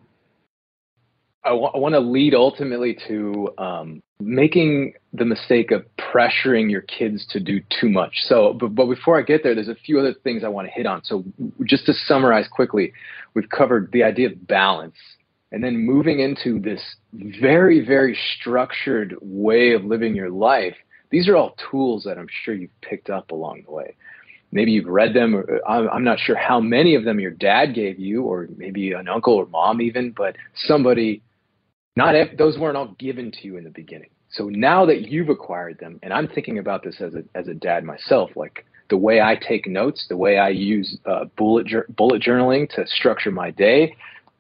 I, w- I want to lead ultimately to um, making the mistake of pressuring your kids to do too much. So, but, but before I get there, there's a few other things I want to hit on. So just to summarize quickly, we've covered the idea of balance. And then moving into this very, very structured way of living your life. These are all tools that I'm sure you've picked up along the way. Maybe you've read them, or I'm not sure how many of them your dad gave you, or maybe an uncle or mom even, but somebody, not those weren't all given to you in the beginning. So now that you've acquired them, and I'm thinking about this as a as a dad myself, like the way I take notes, the way I use uh, bullet bullet journaling to structure my day,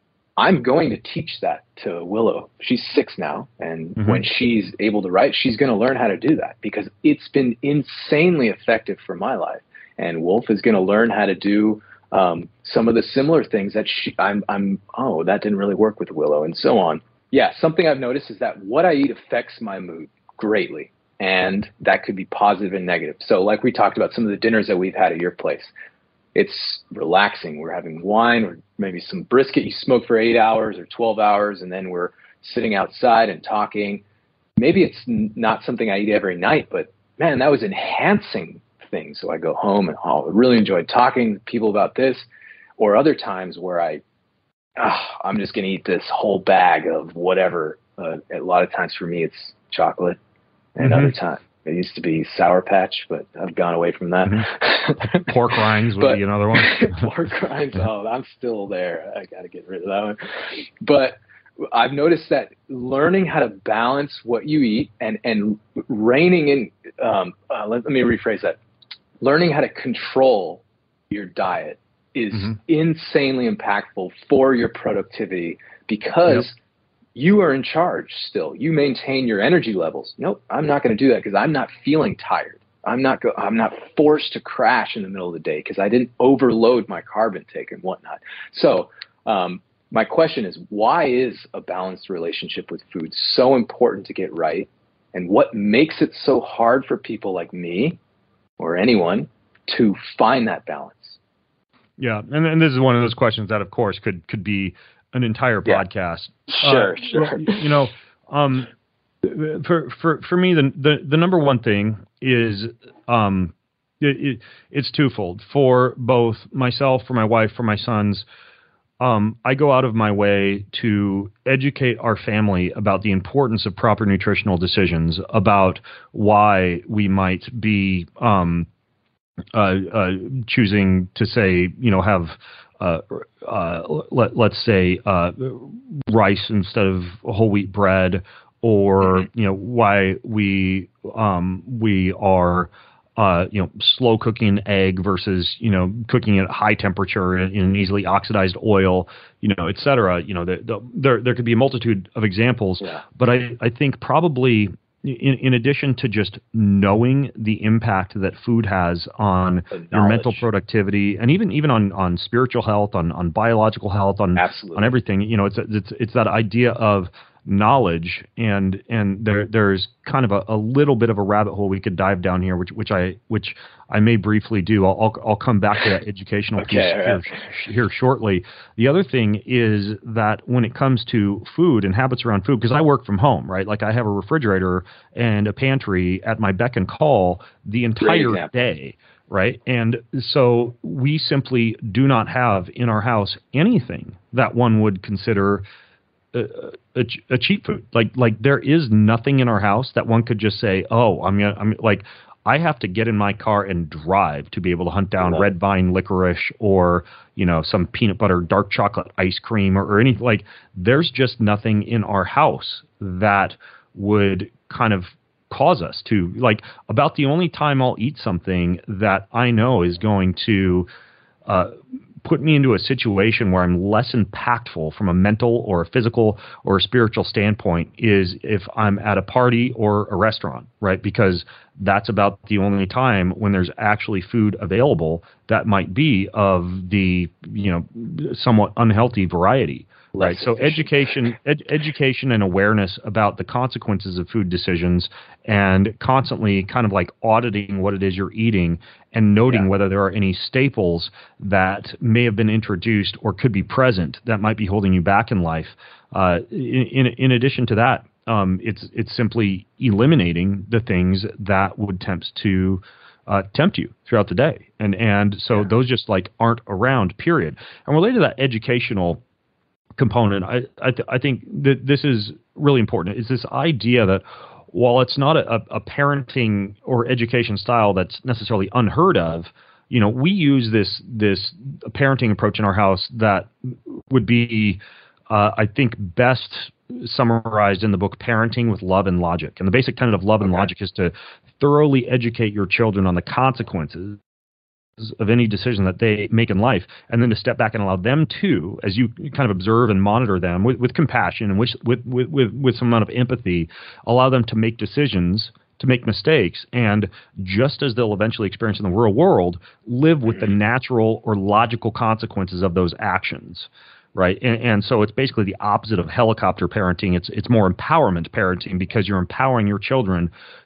I'm going to teach that to Willow. She's six now, and mm-hmm. when she's able to write, she's going to learn how to do that because it's been insanely effective for my life. And Wolf is going to learn how to do um, some of the similar things that she, I'm, I'm, oh, that didn't really work with Willow, and so on. Yeah, something I've noticed is that what I eat affects my mood greatly. And that could be positive and negative. So like we talked about some of the dinners that we've had at your place, it's relaxing. We're having wine or maybe some brisket. You smoke for eight hours or twelve hours, and then we're sitting outside and talking. Maybe it's not something I eat every night, but man, that was enhancing things. So I go home and oh, I really enjoyed talking to people about this. Or other times where I, oh, I'm just going to eat this whole bag of whatever. Uh, a lot of times for me, it's chocolate. And mm-hmm. other times it used to be Sour Patch, but I've gone away from that. Mm-hmm. Pork rinds would but, be another one. Pork rinds, oh, I'm still there. I got to get rid of that one. But I've noticed that learning how to balance what you eat and and reining in. Um, uh, let, let me rephrase that. Learning how to control your diet is mm-hmm. insanely impactful for your productivity because. Yep. You are in charge still. You maintain your energy levels. Nope, I'm not going to do that because I'm not feeling tired. I'm not go- I'm not forced to crash in the middle of the day because I didn't overload my carb intake and whatnot. So um, my question is, why is a balanced relationship with food so important to get right? And what makes it so hard for people like me or anyone to find that balance? Yeah, and, and this is one of those questions that, of course, could could be an entire podcast. Yeah. Sure, uh, sure. You know, um, for for for me, the the, the number one thing is um, it, it, it's twofold. For both myself, for my wife, for my sons, um, I go out of my way to educate our family about the importance of proper nutritional decisions, about why we might be um, uh, uh, choosing to say, you know, have Uh, uh, let, let's say uh, rice instead of whole wheat bread, or mm-hmm. you know why we um, we are uh, you know slow cooking an egg versus you know cooking it at high temperature in, in an easily oxidized oil, you know, et cetera. You know, the, the, there there could be a multitude of examples, yeah. but I I think probably. In, in addition to just knowing the impact that food has on your mental productivity and even even on, on spiritual health, on, on biological health, on Absolutely. on everything, you know, it's it's it's that idea of knowledge, and and there there's kind of a, a little bit of a rabbit hole we could dive down here, which which I which I may briefly do. I'll I'll, I'll come back to that educational okay, piece here, here shortly. The other thing is that when it comes to food and habits around food, because I work from home, right? Like I have a refrigerator and a pantry at my beck and call the entire day. Right. And so we simply do not have in our house anything that one would consider a, a, a cheap food. Like, like there is nothing in our house that one could just say, oh, I'm going to, I'm like, I have to get in my car and drive to be able to hunt down red vine licorice or, you know, some peanut butter, dark chocolate ice cream or, or anything. Like there's just nothing in our house that would kind of cause us to, like, about the only time I'll eat something that I know is going to uh, put me into a situation where I'm less impactful from a mental or a physical or a spiritual standpoint is if I'm at a party or a restaurant, right? Because that's about the only time when there's actually food available that might be of the, you know, somewhat unhealthy variety. Right. So education, ed- education and awareness about the consequences of food decisions and constantly kind of like auditing what it is you're eating and noting yeah. whether there are any staples that may have been introduced or could be present that might be holding you back in life. Uh, in, in, in addition to that, um, it's it's simply eliminating the things that would tempt to uh, tempt you throughout the day. And, and so yeah. those just like aren't around, period. And related to that educational component, I I, th- I think that this is really important. Is this idea that while it's not a, a parenting or education style that's necessarily unheard of, you know, we use this this parenting approach in our house that would be, uh, I think, best summarized in the book Parenting with Love and Logic. And the basic tenet of love and Okay. logic is to thoroughly educate your children on the consequences of any decision that they make in life, and then to step back and allow them to, as you kind of observe and monitor them with, with compassion and with, with, with, with, with some amount of empathy, allow them to make decisions, to make mistakes, and just as they'll eventually experience in the real world, live with the natural or logical consequences of those actions. Right. And, and so it's basically the opposite of helicopter parenting. It's it's more empowerment parenting, because you're empowering your children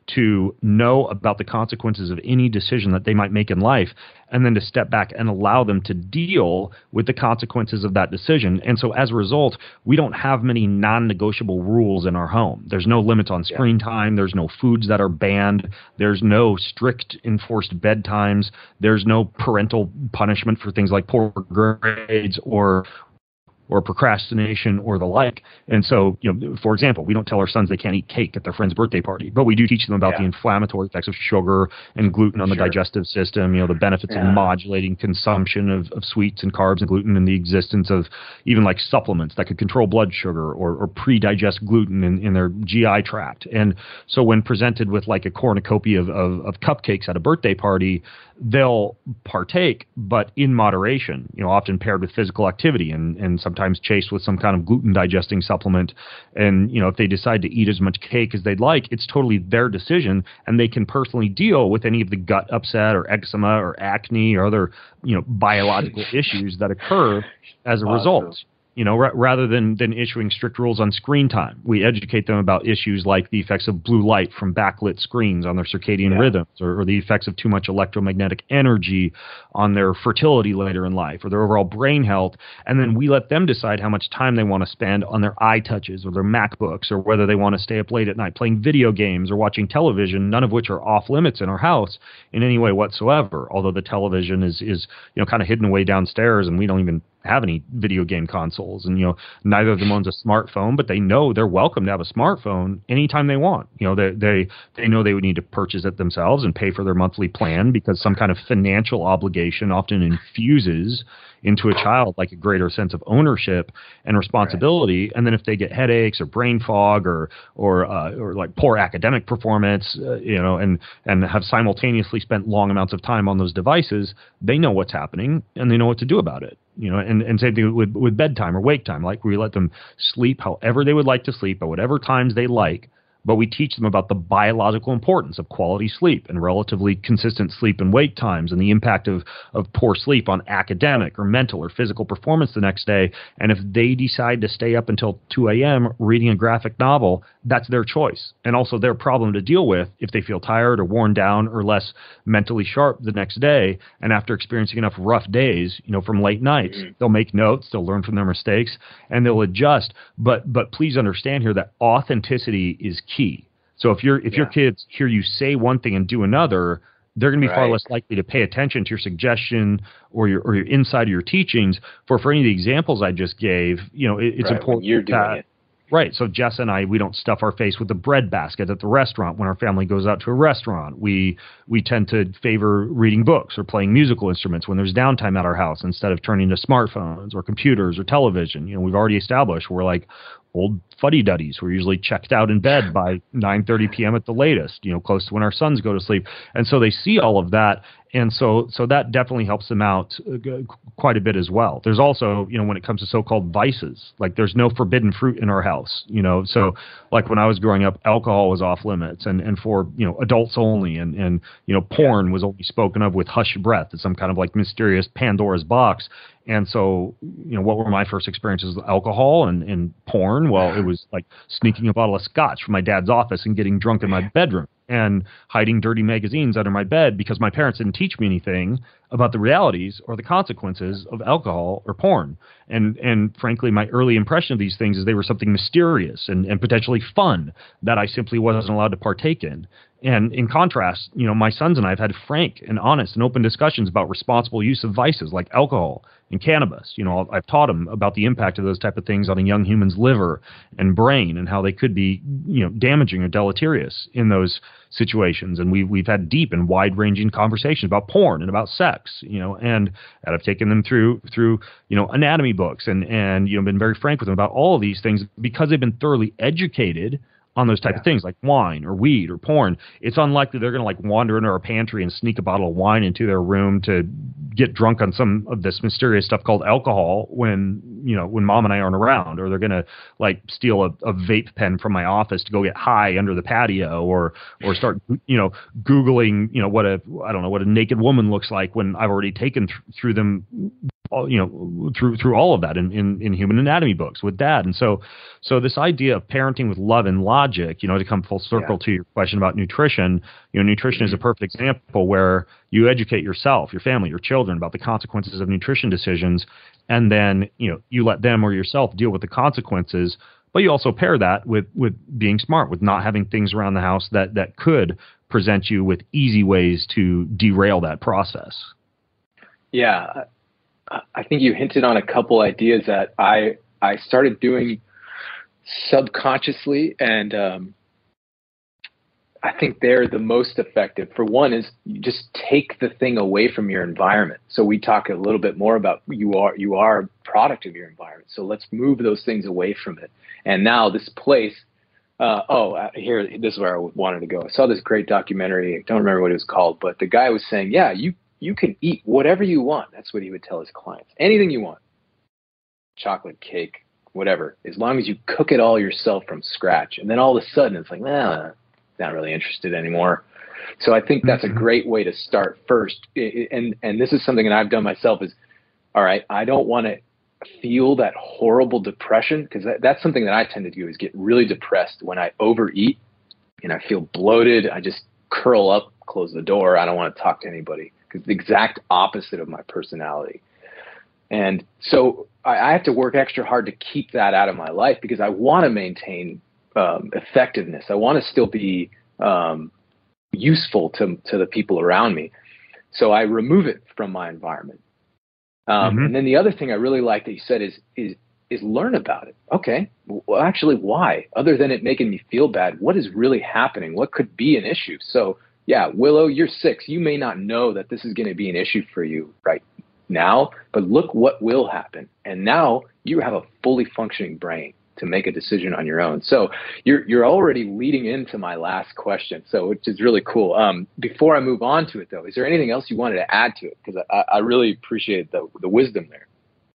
to know about the consequences of any decision that they might make in life, and then to step back and allow them to deal with the consequences of that decision. And so as a result, we don't have many non-negotiable rules in our home. There's no limits on screen time. There's no foods that are banned. There's no strict enforced bedtimes. There's no parental punishment for things like poor grades or or procrastination or the like. And so, you know, for example, we don't tell our sons they can't eat cake at their friend's birthday party, but we do teach them about yeah. the inflammatory effects of sugar and gluten on the sure. digestive system, you know, the benefits yeah. of modulating consumption of, of sweets and carbs and gluten, and the existence of even like supplements that could control blood sugar or, or pre-digest gluten in, in their G I tract. And so when presented with like a cornucopia of, of, of cupcakes at a birthday party, they'll partake, but in moderation, you know, often paired with physical activity and, and sometimes chased with some kind of gluten digesting supplement. And, you know, if they decide to eat as much cake as they'd like, it's totally their decision, and they can personally deal with any of the gut upset or eczema or acne or other, you know, biological issues that occur as a result. You know, r- rather than, than issuing strict rules on screen time, we educate them about issues like the effects of blue light from backlit screens on their circadian yeah. rhythms, or, or the effects of too much electromagnetic energy on their fertility later in life, or their overall brain health. And then we let them decide how much time they want to spend on their iTouches or their MacBooks, or whether they want to stay up late at night playing video games or watching television, none of which are off limits in our house in any way whatsoever. Although the television is, is you know, kind of hidden away downstairs, and we don't even have any video game consoles, and you know, neither of them owns a smartphone, but they know they're welcome to have a smartphone anytime they want. You know, they they they know they would need to purchase it themselves and pay for their monthly plan, because some kind of financial obligation often infuses into a child like a greater sense of ownership and responsibility. Right. And then if they get headaches or brain fog or or uh, or like poor academic performance, uh, you know, and and have simultaneously spent long amounts of time on those devices, they know what's happening and they know what to do about it. You know, and, and same thing with, with bedtime or wake time. Like, we let them sleep however they would like to sleep at whatever times they like, but we teach them about the biological importance of quality sleep and relatively consistent sleep and wake times, and the impact of, of poor sleep on academic or mental or physical performance the next day. And if they decide to stay up until two a.m. reading a graphic novel, that's their choice, and also their problem to deal with if they feel tired or worn down or less mentally sharp the next day. And after experiencing enough rough days, you know, from late nights, mm-hmm. they'll make notes, they'll learn from their mistakes, and they'll adjust. But but please understand here that authenticity is key. So if you're if yeah. your kids hear you say one thing and do another, they're going to be right. far less likely to pay attention to your suggestion or your or your insight of your teachings. For for any of the examples I just gave, you know, it, it's right, important when you're doing that, it. Right. So Jess and I, we don't stuff our face with the bread basket at the restaurant when our family goes out to a restaurant. We we tend to favor reading books or playing musical instruments when there's downtime at our house, instead of turning to smartphones or computers or television. You know, we've already established we're like old fuddy-duddies. We're usually checked out in bed by nine thirty p.m. at the latest, you know, close to when our sons go to sleep. And so they see all of that. And so so that definitely helps them out uh, quite a bit as well. There's also, you know, when it comes to so-called vices, like there's no forbidden fruit in our house, you know. So like when I was growing up, alcohol was off limits and, and for, you know, adults only. And, and, you know, porn was only spoken of with hushed breath. It's some kind of like mysterious Pandora's box. And so, you know, what were my first experiences with alcohol and, and porn? Well, it was like sneaking a bottle of scotch from my dad's office and getting drunk in my bedroom and hiding dirty magazines under my bed because my parents didn't teach me anything about the realities or the consequences of alcohol or porn. And and frankly, my early impression of these things is they were something mysterious and, and potentially fun that I simply wasn't allowed to partake in. And in contrast, you know, my sons and I have had frank and honest and open discussions about responsible use of vices like alcohol and cannabis. You know, I've taught them about the impact of those type of things on a young human's liver and brain and how they could be, you know, damaging or deleterious in those situations. And we've, we've had deep and wide-ranging conversations about porn and about sex sex, you know, and, and I've taken them through, through, you know, anatomy books and, and, you know, been very frank with them about all of these things because they've been thoroughly educated on those type yeah. of things like wine or weed or porn. It's unlikely they're going to like wander into our pantry and sneak a bottle of wine into their room to get drunk on some of this mysterious stuff called alcohol when, you know, when mom and I aren't around, or they're going to like steal a, a vape pen from my office to go get high under the patio, or, or start, you know, Googling, you know, what a, I don't know, what a naked woman looks like when I've already taken th- through them, all, you know, through, through all of that in, in, in human anatomy books with dad. And so, so this idea of parenting with love and logic, you know, to come full circle yeah. to your question about nutrition, you know, nutrition mm-hmm. is a perfect example where you educate yourself, your family, your children about the consequences of nutrition decisions. And then, you know, you let them or yourself deal with the consequences, but you also pair that with, with being smart, with not having things around the house that, that could present you with easy ways to derail that process. Yeah. I think you hinted on a couple ideas that I I started doing subconsciously, and um, I think they're the most effective. For one is you just take the thing away from your environment. So we talk a little bit more about you are you are a product of your environment. So let's move those things away from it. And now this place, uh, oh, here, this is where I wanted to go. I saw this great documentary. I don't remember what it was called, but the guy was saying, yeah, you You can eat whatever you want. That's what he would tell his clients. Anything you want. Chocolate, cake, whatever. As long as you cook it all yourself from scratch. And then all of a sudden it's like, nah, not really interested anymore. So I think that's a great way to start first. And and this is something that I've done myself is, all right, I don't want to feel that horrible depression, because that, that's something that I tend to do is get really depressed when I overeat and I feel bloated. I just curl up, close the door. I don't want to talk to anybody. It's the exact opposite of my personality. And so I, I have to work extra hard to keep that out of my life because I want to maintain um, effectiveness. I want to still be um, useful to, to the people around me. So I remove it from my environment. Um, mm-hmm. And then the other thing I really like that you said is, is, is learn about it. Okay, well, actually, why? Other than it making me feel bad, what is really happening? What could be an issue? So yeah, Willow, you're six. You may not know that this is going to be an issue for you right now, but look what will happen. And now you have a fully functioning brain to make a decision on your own. So you're you're already leading into my last question, so which is really cool. Um, before I move on to it, though, is there anything else you wanted to add to it? Because I, I really appreciate the the wisdom there.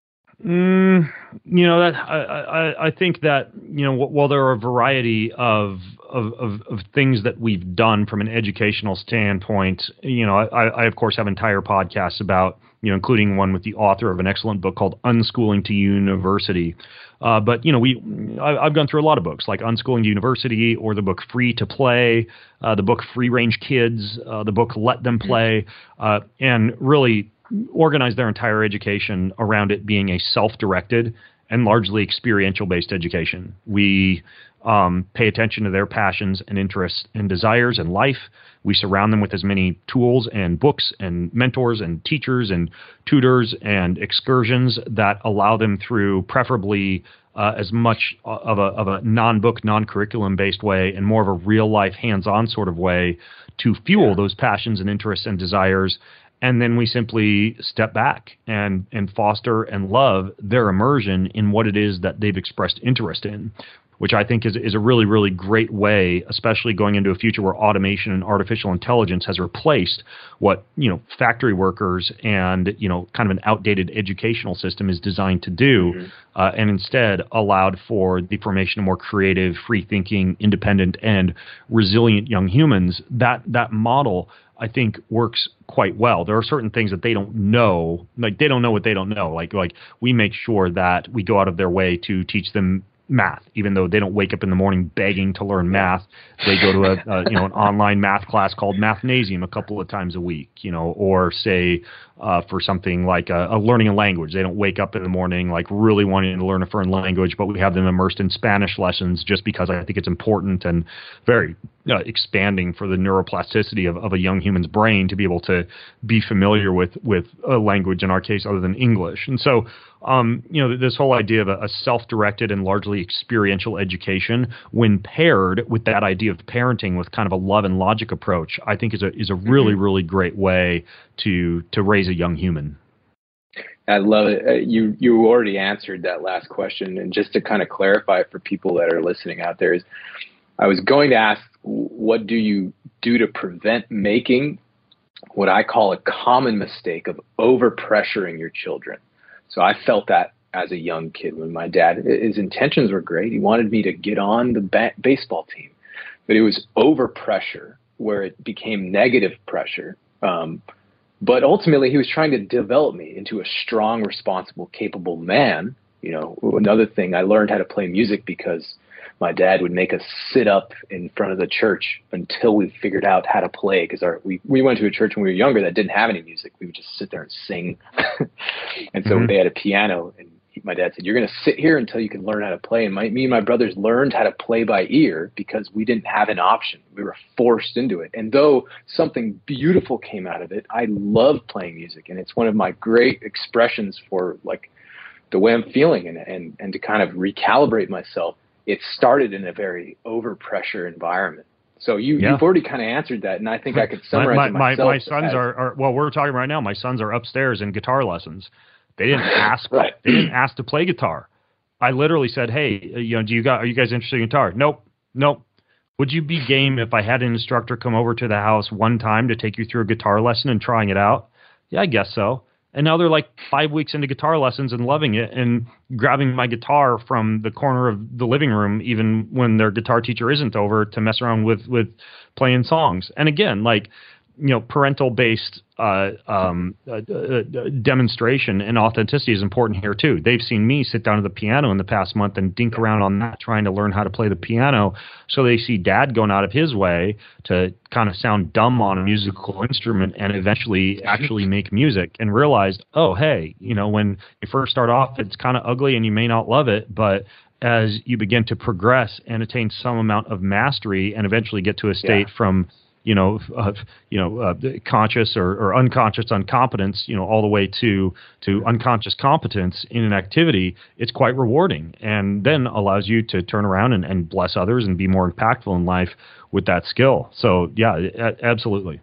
Mm, you know, that I, I, I think that, you know, while there are a variety of, of, of, of things that we've done from an educational standpoint, you know, I, I, of course, have entire podcasts about, you know, including one with the author of an excellent book called Unschooling to University. Uh, but, you know, we I, I've gone through a lot of books like Unschooling to University, or the book Free to Play, uh, the book Free Range Kids, uh, the book Let Them Play, uh, and really organize their entire education around it being a self-directed and largely experiential-based education. We um, pay attention to their passions and interests and desires in life. We surround them with as many tools and books and mentors and teachers and tutors and excursions that allow them through preferably uh, as much of a, of a non-book, non-curriculum-based way and more of a real-life, hands-on sort of way to fuel those passions and interests and desires. And then we simply step back and, and foster and love their immersion in what it is that they've expressed interest in, which I think is, is a really, really great way, especially going into a future where automation and artificial intelligence has replaced what, you know, factory workers and, you know, kind of an outdated educational system is designed to do, mm-hmm. uh, and instead allowed for the formation of more creative, free-thinking, independent, and resilient young humans. That that model, I think, works quite well. There are certain things that they don't know, like they don't know what they don't know. Like like we make sure that we go out of their way to teach them math, even though they don't wake up in the morning begging to learn math. They go to a, a you know an online math class called Mathnasium a couple of times a week, you know, or say uh, for something like a, a learning a language, they don't wake up in the morning like really wanting to learn a foreign language, but we have them immersed in Spanish lessons just because I think it's important and very uh, expanding for the neuroplasticity of, of a young human's brain to be able to be familiar with with a language, in our case, other than English. And so Um, you know, this whole idea of a, a self-directed and largely experiential education, when paired with that idea of parenting with kind of a love and logic approach, I think is a is a really, really great way to to raise raise a young human. I love it. Uh, You you already answered that last question, and just to kind of clarify for people that are listening out there, is I was going to ask, what do you do to prevent making what I call a common mistake of over-pressuring your children? So I felt that as a young kid when my dad, his intentions were great. He wanted me to get on the ba- baseball team, but it was over-pressure where it became negative pressure. Um, but ultimately, he was trying to develop me into a strong, responsible, capable man. You know, another thing, I learned how to play music because my dad would make us sit up in front of the church until we figured out how to play. Because our we, we went to a church when we were younger that didn't have any music. We would just sit there and sing. And so mm-hmm. they had a piano, and he, my dad said, "You're going to sit here until you can learn how to play." And my, me and my brothers learned how to play by ear because we didn't have an option. We were forced into it. And though something beautiful came out of it, I love playing music, and it's one of my great expressions for like the way I'm feeling, and and and to kind of recalibrate myself. It started in a very overpressure environment. So you, yeah. you've already kind of answered that, and I think I could summarize my, it my, myself. My, my sons as, are, are, well, we're talking right now, my sons are upstairs in guitar lessons. They didn't ask, right. they didn't ask to play guitar. I literally said, "Hey, you know, do you got, are you guys interested in guitar?" Nope, nope. Would you be game if I had an instructor come over to the house one time to take you through a guitar lesson and trying it out? Yeah, I guess so. And now they're like five weeks into guitar lessons and loving it and grabbing my guitar from the corner of the living room, even when their guitar teacher isn't over, to mess around with, with playing songs. And again, like, you know, parental based uh, um, uh, uh, demonstration and authenticity is important here too. They've seen me sit down at the piano in the past month and dink around on that, trying to learn how to play the piano. So they see dad going out of his way to kind of sound dumb on a musical instrument and eventually actually make music, and realized, oh, hey, you know, when you first start off, it's kind of ugly and you may not love it, but as you begin to progress and attain some amount of mastery and eventually get to a state yeah. from you know, uh, you know, uh, conscious or, or unconscious incompetence, you know, all the way to to unconscious competence in an activity, it's quite rewarding, and then allows you to turn around and, and bless others and be more impactful in life with that skill. So, yeah, a- absolutely.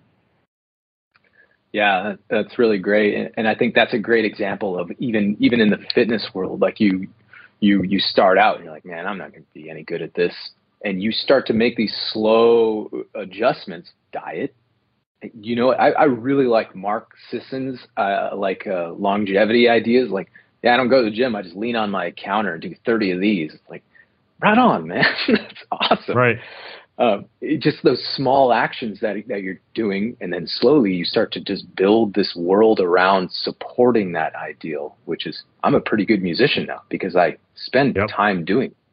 Yeah, that's really great, and, and I think that's a great example of even even in the fitness world, like you you you start out and you're like, man, I'm not going to be any good at this. And you start to make these slow adjustments. Diet, you know, I, I really like Mark Sisson's uh, like uh, longevity ideas. Like, yeah, I don't go to the gym. I just lean on my counter and do thirty of these. It's like, right on, man. That's awesome. Right. Um, it, just those small actions that that you're doing, and then slowly you start to just build this world around supporting that ideal. Which is, I'm a pretty good musician now because I spend yep. time doing it.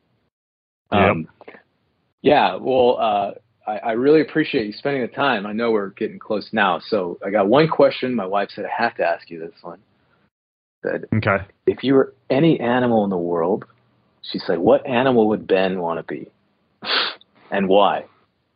Um, yep. Yeah, well, uh, I, I really appreciate you spending the time. I know we're getting close now, so I got one question. My wife said I have to ask you this one. Said, okay. If you were any animal in the world, she said, what animal would Ben want to be, and why?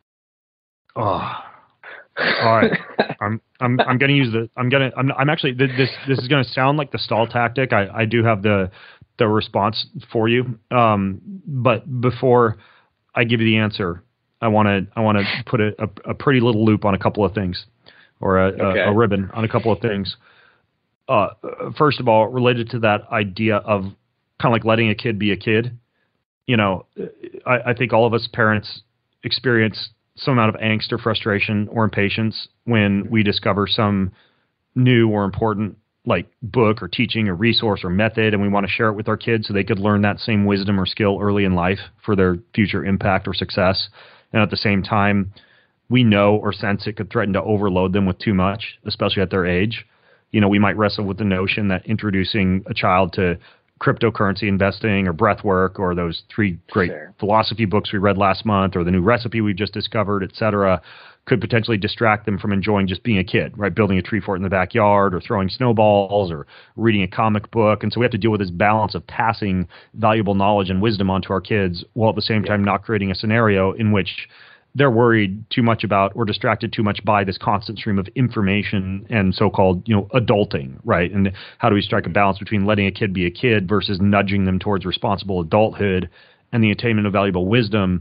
Oh, all right. I'm I'm I'm going to use the I'm going to I'm I'm actually this this is going to sound like the stall tactic. I I do have the the response for you, um, but before I give you the answer, I want to I want to put a, a, a pretty little loop on a couple of things, or a, okay. a, a ribbon on a couple of things. Uh, first of all, related to that idea of kind of like letting a kid be a kid, you know, I, I think all of us parents experience some amount of angst or frustration or impatience when we discover some new or important like book or teaching or resource or method, and we want to share it with our kids so they could learn that same wisdom or skill early in life for their future impact or success. And at the same time, we know or sense it could threaten to overload them with too much, especially at their age. You know, we might wrestle with the notion that introducing a child to cryptocurrency investing or breath work or those three great sure. philosophy books we read last month or the new recipe we've just discovered, et cetera, could potentially distract them from enjoying just being a kid, right? Building a tree fort in the backyard or throwing snowballs or reading a comic book. And so we have to deal with this balance of passing valuable knowledge and wisdom onto our kids while at the same time not creating a scenario in which they're worried too much about or distracted too much by this constant stream of information and so-called, you know, adulting, right? And how do we strike a balance between letting a kid be a kid versus nudging them towards responsible adulthood and the attainment of valuable wisdom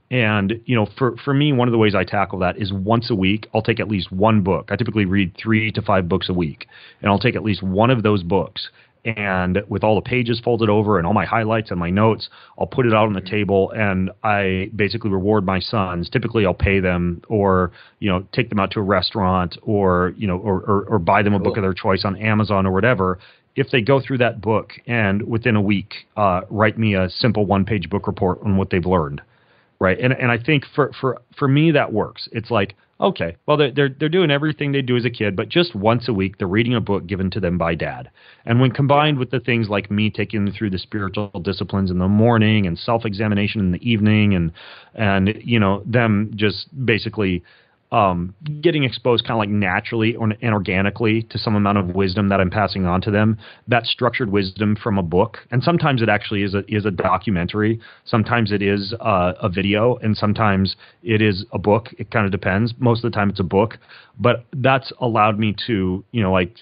And, you know, for, for me, one of the ways I tackle that is once a week, I'll take at least one book. I typically read three to five books a week, and I'll take at least one of those books. And with all the pages folded over and all my highlights and my notes, I'll put it out on the table, and I basically reward my sons. Typically, I'll pay them, or, you know, take them out to a restaurant, or, you know, or, or, or buy them a book of their choice on Amazon or whatever, if they go through that book and within a week uh, write me a simple one-page book report on what they've learned. Right. And and I think for, for, for me, that works. It's like, okay, well, they're, they're, they're doing everything they do as a kid, but just once a week, they're reading a book given to them by dad. And when combined with the things like me taking them through the spiritual disciplines in the morning and self-examination in the evening, and, and, you know, them just basically um, getting exposed kind of like naturally or, and organically to some amount of wisdom that I'm passing on to them, that structured wisdom from a book. And sometimes it actually is a, is a documentary. Sometimes it is uh, a video, and sometimes it is a book. It kind of depends. Most of the time it's a book, but that's allowed me to, you know, like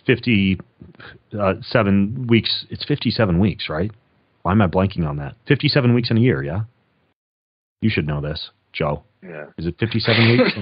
fifty-seven weeks. It's fifty-seven weeks, right? Why am I blanking on that? fifty-seven weeks in a year. Yeah. You should know this, Joe. Yeah. Is it fifty-seven weeks?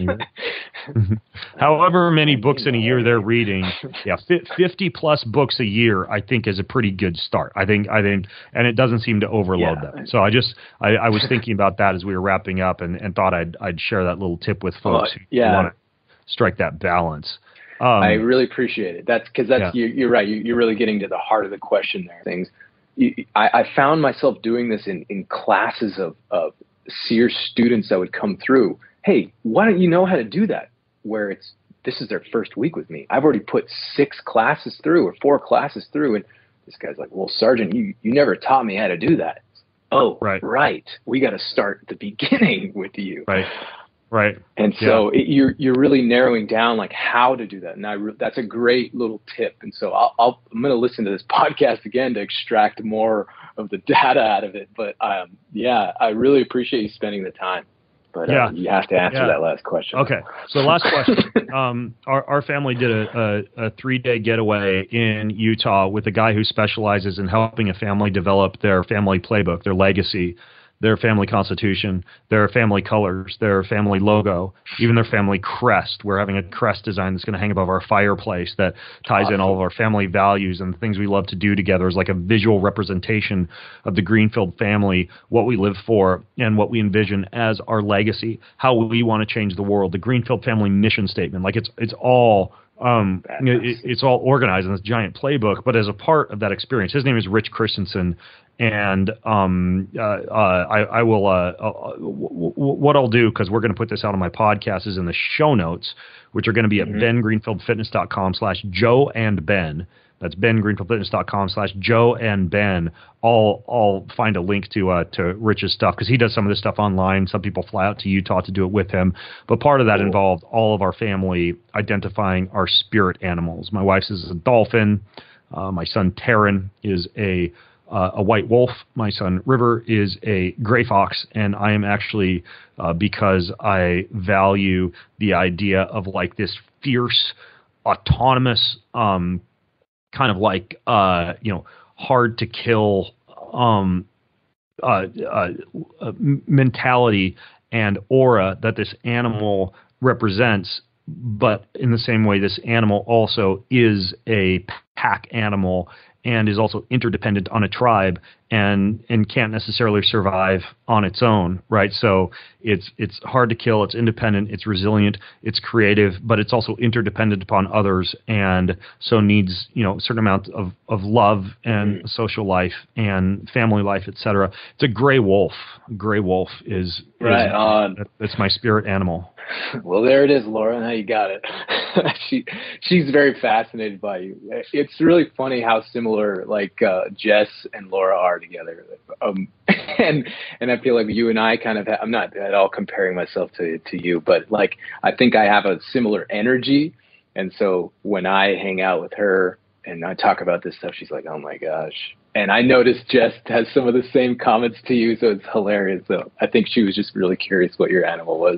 However many books in a year they're reading, yeah, fifty plus books a year, I think, is a pretty good start. I think, I think, and it doesn't seem to overload yeah. them. So I just, I, I was thinking about that as we were wrapping up, and, and thought I'd, I'd share that little tip with folks oh, who yeah. want to strike that balance. Um, I really appreciate it. That's because that's yeah. you, you're right. You, you're really getting to the heart of the question there. Things you, I, I found myself doing this in, in classes of, of Seer students that would come through. Hey, why don't you know how to do that? Where it's, this is their first week with me. I've already put six classes through or four classes through. And this guy's like, well, Sergeant, you, you never taught me how to do that. Oh, right. right. We got to start at the beginning with you. Right. Right. And so yeah. it, you're, you're really narrowing down like how to do that. And I re- that's a great little tip. And so I'll, I'll I'm going to listen to this podcast again to extract more of the data out of it. But um, yeah, I really appreciate you spending the time. But yeah. uh, you have to answer yeah. that last question. Okay. So last question. um, our, our family did a, a, a three-day getaway in Utah with a guy who specializes in helping a family develop their family playbook, their legacy, their family constitution, their family colors, their family logo, even their family crest. We're having a crest design that's going to hang above our fireplace that ties awesome. in all of our family values and the things we love to do together as like a visual representation of the Greenfield family, what we live for and what we envision as our legacy, how we want to change the world, the Greenfield family mission statement. Like it's it's all um, it, it's all organized in this giant playbook. But as a part of that experience, his name is Rich Christensen. And um, uh, uh, I, I will. Uh, uh, w- w- what I'll do, because we're going to put this out on my podcast, is in the show notes, which are going to be mm-hmm. at ben greenfield fitness dot com slash Joe and Ben. That's ben greenfield fitness dot com slash Joe and Ben. I'll I'll find a link to uh, to Rich's stuff, because he does some of this stuff online. Some people fly out to Utah to do it with him. But part of that cool. involved all of our family identifying our spirit animals. My wife's is a dolphin. Uh, my son Taryn is a Uh, a white wolf. My son River is a gray fox, and I am actually, uh, because I value the idea of like this fierce, autonomous, um, kind of like uh, you know, hard to kill um, uh, uh, uh, mentality and aura that this animal represents. But in the same way, this animal also is a pack animal and is also interdependent on a tribe, and and can't necessarily survive on its own, right? So it's it's hard to kill, it's independent, it's resilient, it's creative, but it's also interdependent upon others, and so needs, you know, a certain amount of, of love and mm. social life and family life, et cetera. It's a gray wolf. Gray wolf is, right is on. That's my spirit animal. Well, there it is, Laura. Now you got it. she she's very fascinated by you. It's really funny how similar like uh, Jess and Laura are together. Um, and and I feel like you and I kind of ha- I'm not at all comparing myself to to you, but like I think I have a similar energy. And so when I hang out with her and I talk about this stuff, she's like, "Oh my gosh." And I noticed Jess has some of the same comments to you, so it's hilarious. So I think she was just really curious what your animal was.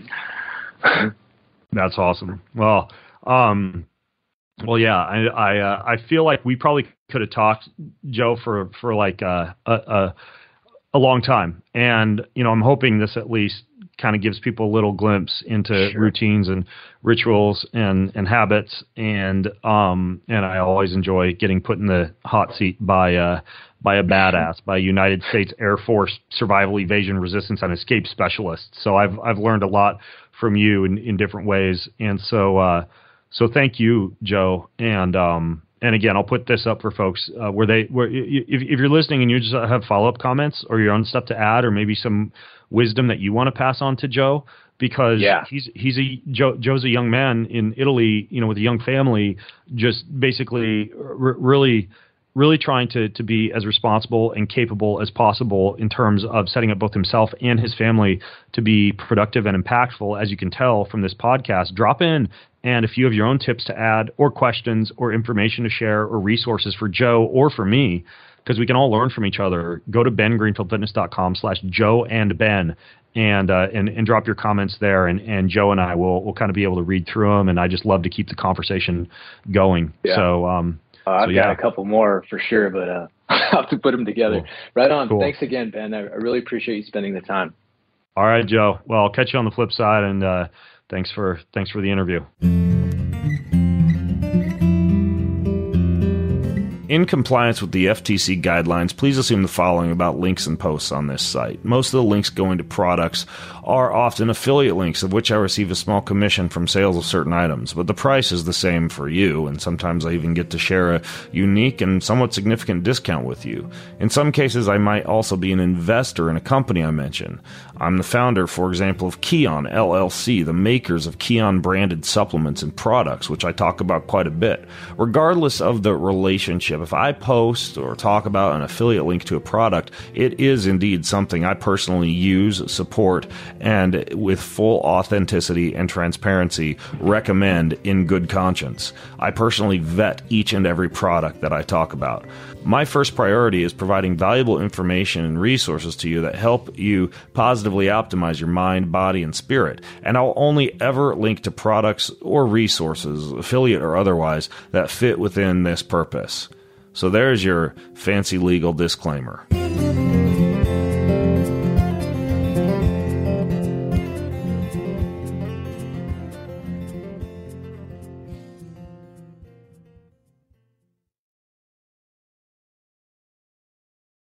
That's awesome. Well, um, well, yeah, I I, uh, I feel like we probably could have talked, Joe, for for like uh, a, a a long time, and you know, I'm hoping this at least kind of gives people a little glimpse into Sure. routines and rituals and, and habits. And, um, and I always enjoy getting put in the hot seat by, uh, by a badass, by a United States Air Force survival, evasion, resistance, and escape specialist. So I've, I've learned a lot from you in, in different ways. And so, uh, so thank you, Joe. And, um, and again, I'll put this up for folks uh, where they, where if, if you're listening and you just have follow-up comments or your own stuff to add, or maybe some wisdom that you want to pass on to Joe, because Yeah. he's, he's a, Joe, Joe's a young man in Italy, you know, with a young family, just basically r- really, really trying to, to be as responsible and capable as possible in terms of setting up both himself and his family to be productive and impactful. As you can tell from this podcast, drop in. And if you have your own tips to add or questions or information to share or resources for Joe or for me, because we can all learn from each other, go to ben greenfield fitness dot com slash Joe and Ben and, uh, and, and drop your comments there. And, and Joe and I will, will kind of be able to read through them. And I just love to keep the conversation going. Yeah. So, um, Uh, I've so, got yeah. a couple more for sure, but uh, I'll have to put them together. Cool. Right on. Cool. Thanks again, Ben. I, I really appreciate you spending the time. All right, Joe. Well, I'll catch you on the flip side, and uh, thanks for thanks for the interview. In compliance with the F T C guidelines, please assume the following about links and posts on this site. Most of the links going to products are often affiliate links, of which I receive a small commission from sales of certain items, but the price is the same for you, and sometimes I even get to share a unique and somewhat significant discount with you. In some cases, I might also be an investor in a company I mention. I'm the founder, for example, of Kion L L C, the makers of Kion-branded supplements and products, which I talk about quite a bit. Regardless of the relationship, if I post or talk about an affiliate link to a product, it is indeed something I personally use, support, and with full authenticity and transparency recommend in good conscience. I personally vet each and every product that I talk about. My first priority is providing valuable information and resources to you that help you positively optimize your mind, body, and spirit. And I'll only ever link to products or resources, affiliate or otherwise, that fit within this purpose. So there's your fancy legal disclaimer.